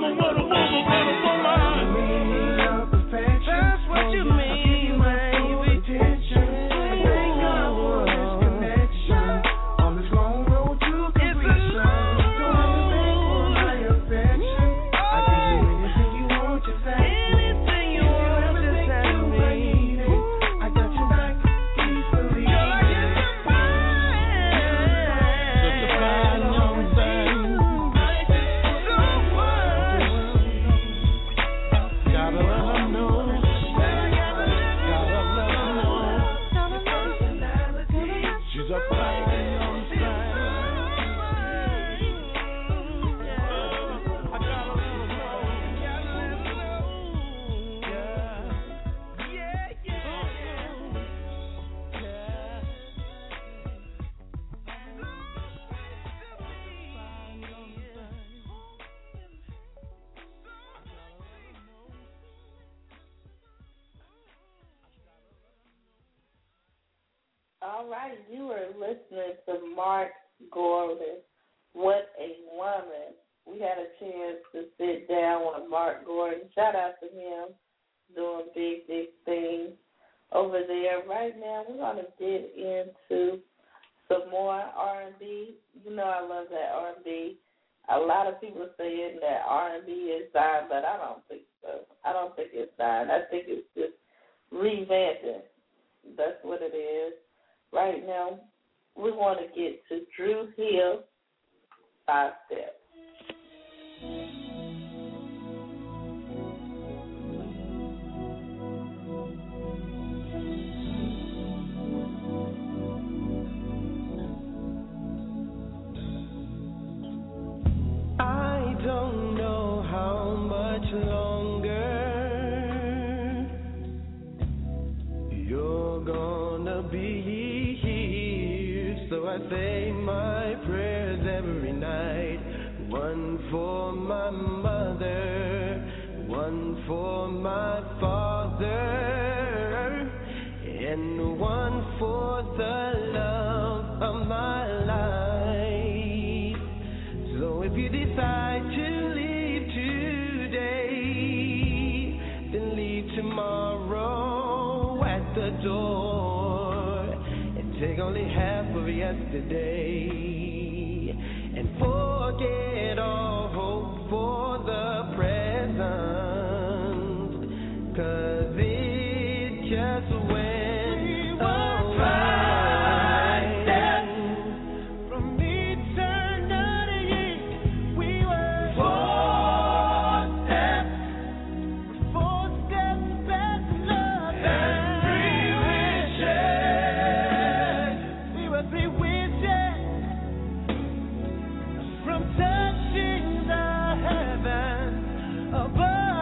All right, you are listening to Mark Gordon. What a woman. We had a chance to sit down with Mark Gordon. Shout out to him doing big, big things over there. Right now, we're going to get into some more R&B. You know I love that R&B. A lot of people are saying that R&B is dying, but I don't think so. I don't think it's dying. I think it's just revamping. That's what it is. Right now, we want to get to Dru Hill, 5 Steps. I don't know how much longer you're gonna be here, so I say my prayers every night. One for my mother, one for my father, and one for the love of my life. So if you decide to leave today, then leave tomorrow at the door, and take only half of yesterday, and forget all hope for the present, 'cause it just went away. From eternity, we were 4 steps back from love and 3 wishes. We were 3 wishes from touching the heavens above.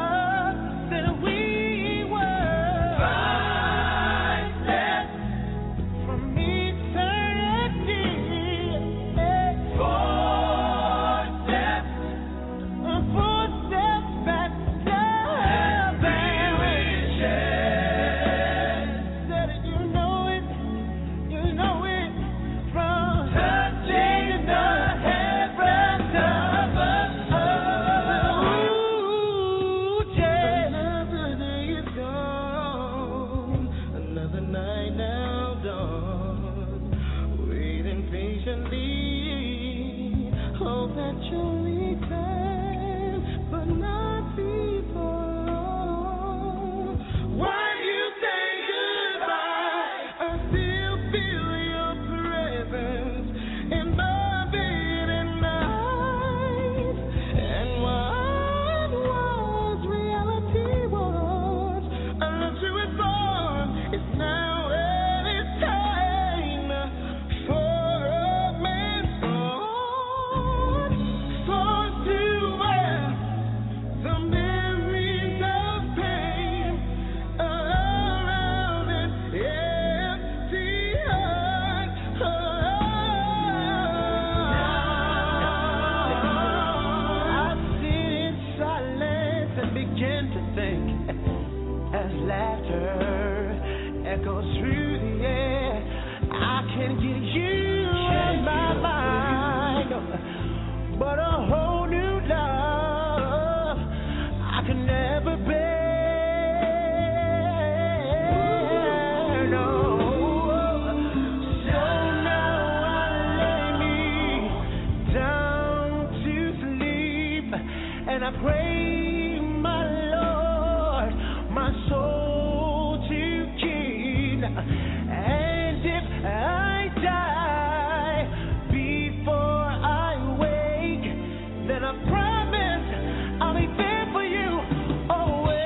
my Lord, my soul to keep. And if I die before I wake, then I promise I'll be there for you always.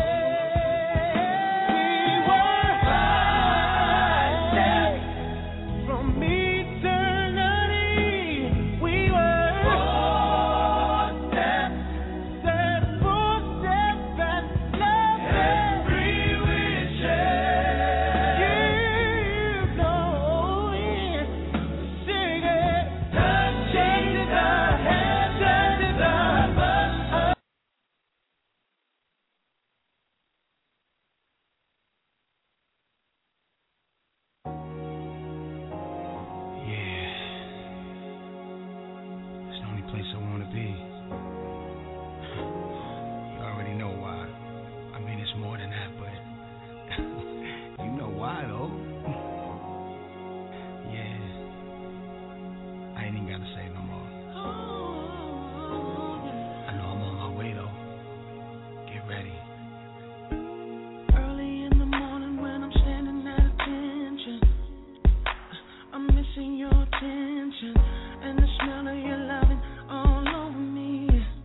We were high from eternity. We were footsteps and love. Every wish you know it. Sing it. Touching the heavens above us. It's the only place I want to be. You already know why. I mean, it's more than that, but you know why, though. Yeah. I ain't even got to say no more. I know I'm on my way, though. Get ready. Early in the morning when I'm standing at attention, I'm missing your attention and the smell of your loving all over me.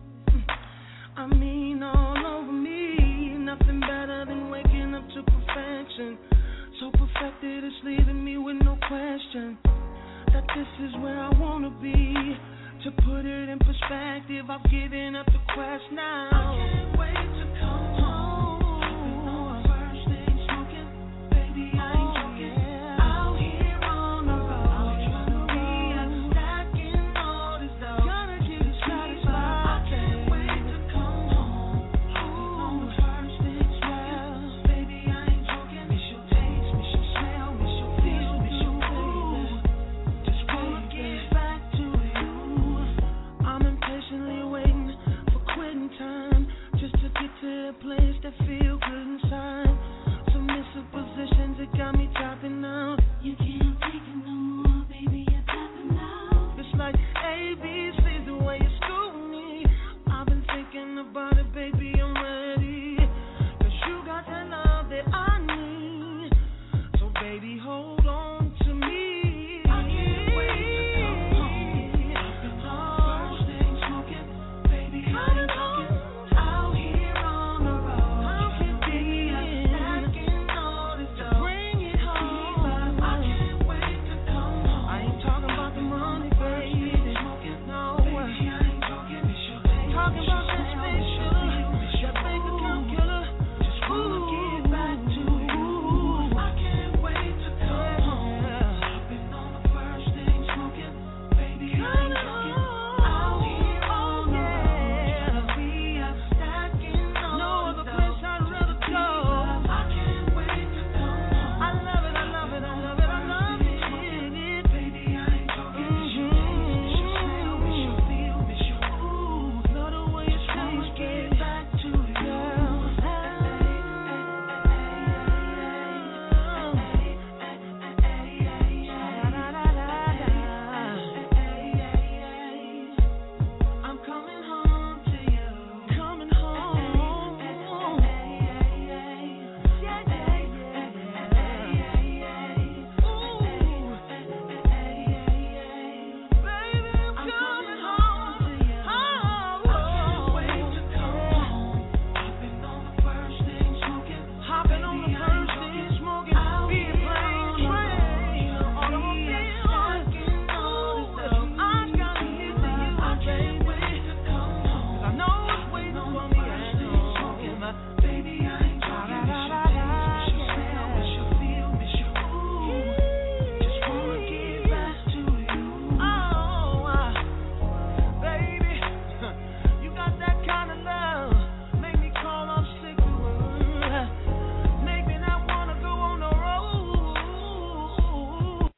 I mean all over me. Nothing better than waking up to perfection. So perfected it's leaving me with no question that this is where I wanna be. To put it in perspective, I've given up the quest now. I can't wait to come home. First thing smoking, baby, I ain't joking. Out here on the road, trying to be up, stacking all this dough. Gonna get it satisfied. I can't wait to come home. First thing smell, baby, I ain't joking. Miss your taste, miss your smell, miss your feel, miss your baby. Just wanna get back to you. I'm impatiently waiting for quitting time, just to get to a place that feel good inside. Submissive positions, it got me tapping out. You can't take it no more, baby, you're tapping out. It's like ABC's the way you school me. I've been thinking about it, baby, I'm ready. 'Cause you got that love that I need. So baby, hold on to me. I can't wait to come home. First thing smoking, baby, I ain't joking. Out here on the road, baby, I'm stacking all this dough. Bring it home. I can't wait to come home. I ain't talking about the money, baby. No, baby, I ain't joking. Talking about that special, that bank account killer. Just wanna get back to you. I can't wait to come home. Sipping on the first thing smoking, baby, I ain't joking. Out here on the road, we are stacking all no other place I'd rather go. I can't wait to come home. I love it, I love it, I love it, I love it. Baby, I ain't joking. Miss your taste, miss your smell, miss your feel, miss your ooh. Love the way you wanna get back to you. I'm coming home to you. Coming home. Baby, I'm coming home to you. I can't wait to come home. Hopping on the first thing smoking. Hopping on the first thing smoking. Be a plane train. Automobile. I gotta get to you. I can't wait to come home. 'Cause I know it's waiting for me at home. Baby, I ain't joking. Miss your smell, miss your feel, miss your ooh. Just wanna get back to you. Oh, baby, you got that kind of love. Make me call off sick. Make me not wanna go on the road.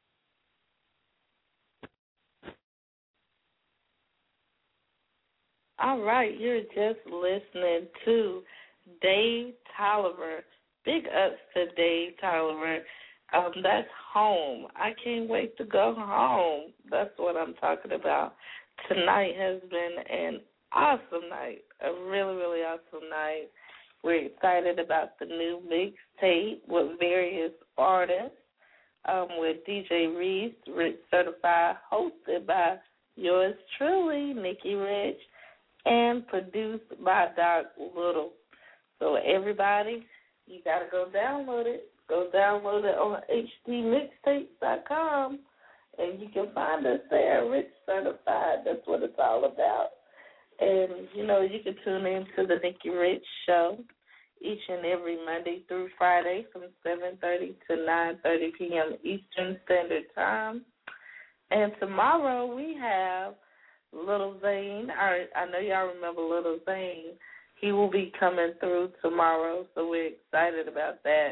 All right, you're just listening to Dave Tolliver. Big ups to Dave Tolliver. That's home. I can't wait to go home. That's what I'm talking about. Tonight has been an awesome night. a really, really awesome night. We're excited about the new mixtape with various artists, with DJ Reese, Rich Certified, hosted by yours truly, Nikki Rich, and produced by Doc Little. So everybody, you got to go download it. Go download it on hdmixtapes.com, and you can find us there, Rich Certified. That's what it's all about. And, you know, you can tune in to the Nikki Rich Show each and every Monday through Friday from 7:30 to 9:30 p.m. Eastern Standard Time. And tomorrow we have Little Zane. I know y'all remember Little Zane. He will be coming through tomorrow, so we're excited about that.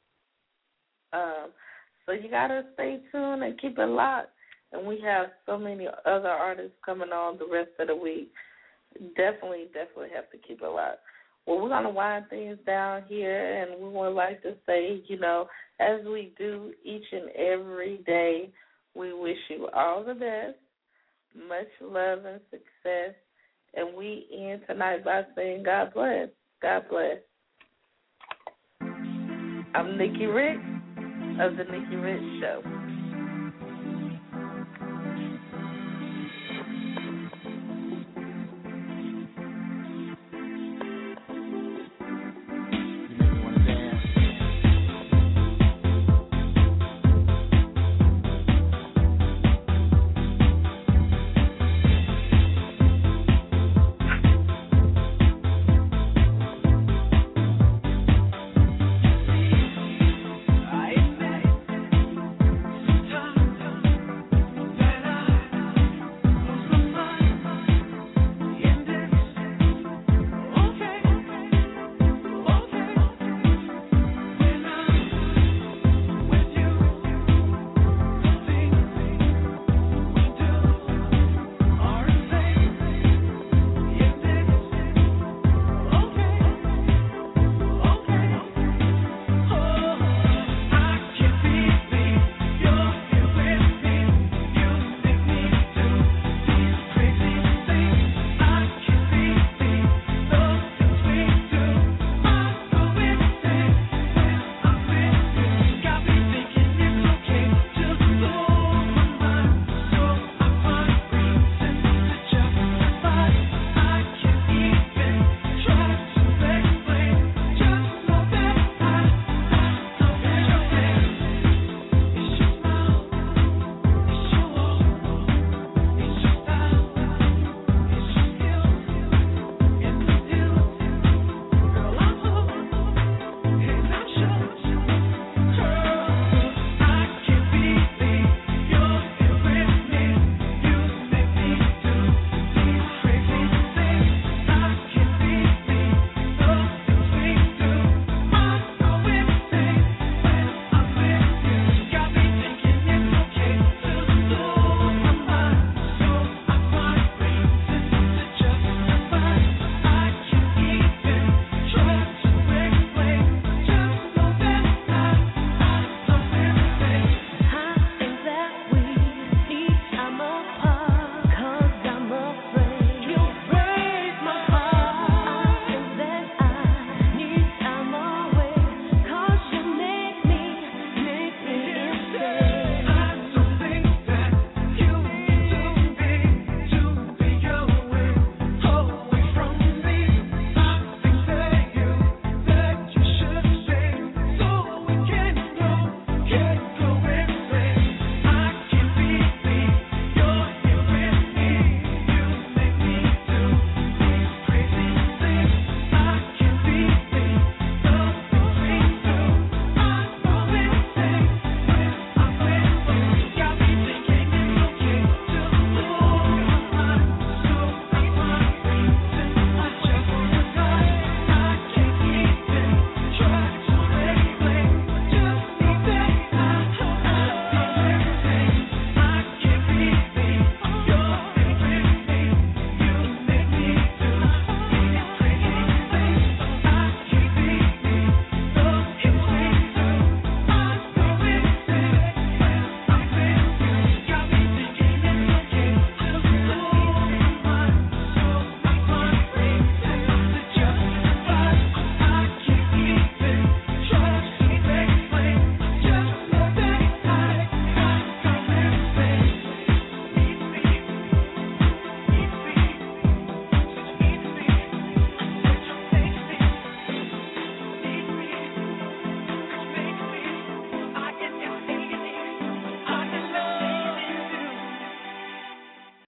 So you got to stay tuned and keep it locked. And we have so many other artists coming on the rest of the week. Definitely have to keep it locked. Well, we're going to wind things down here, and we would like to say, you know, as we do each and every day, we wish you all the best, much love and success, and we end tonight by saying God bless. God bless. I'm Nikki Rich of The Nikki Rich Show.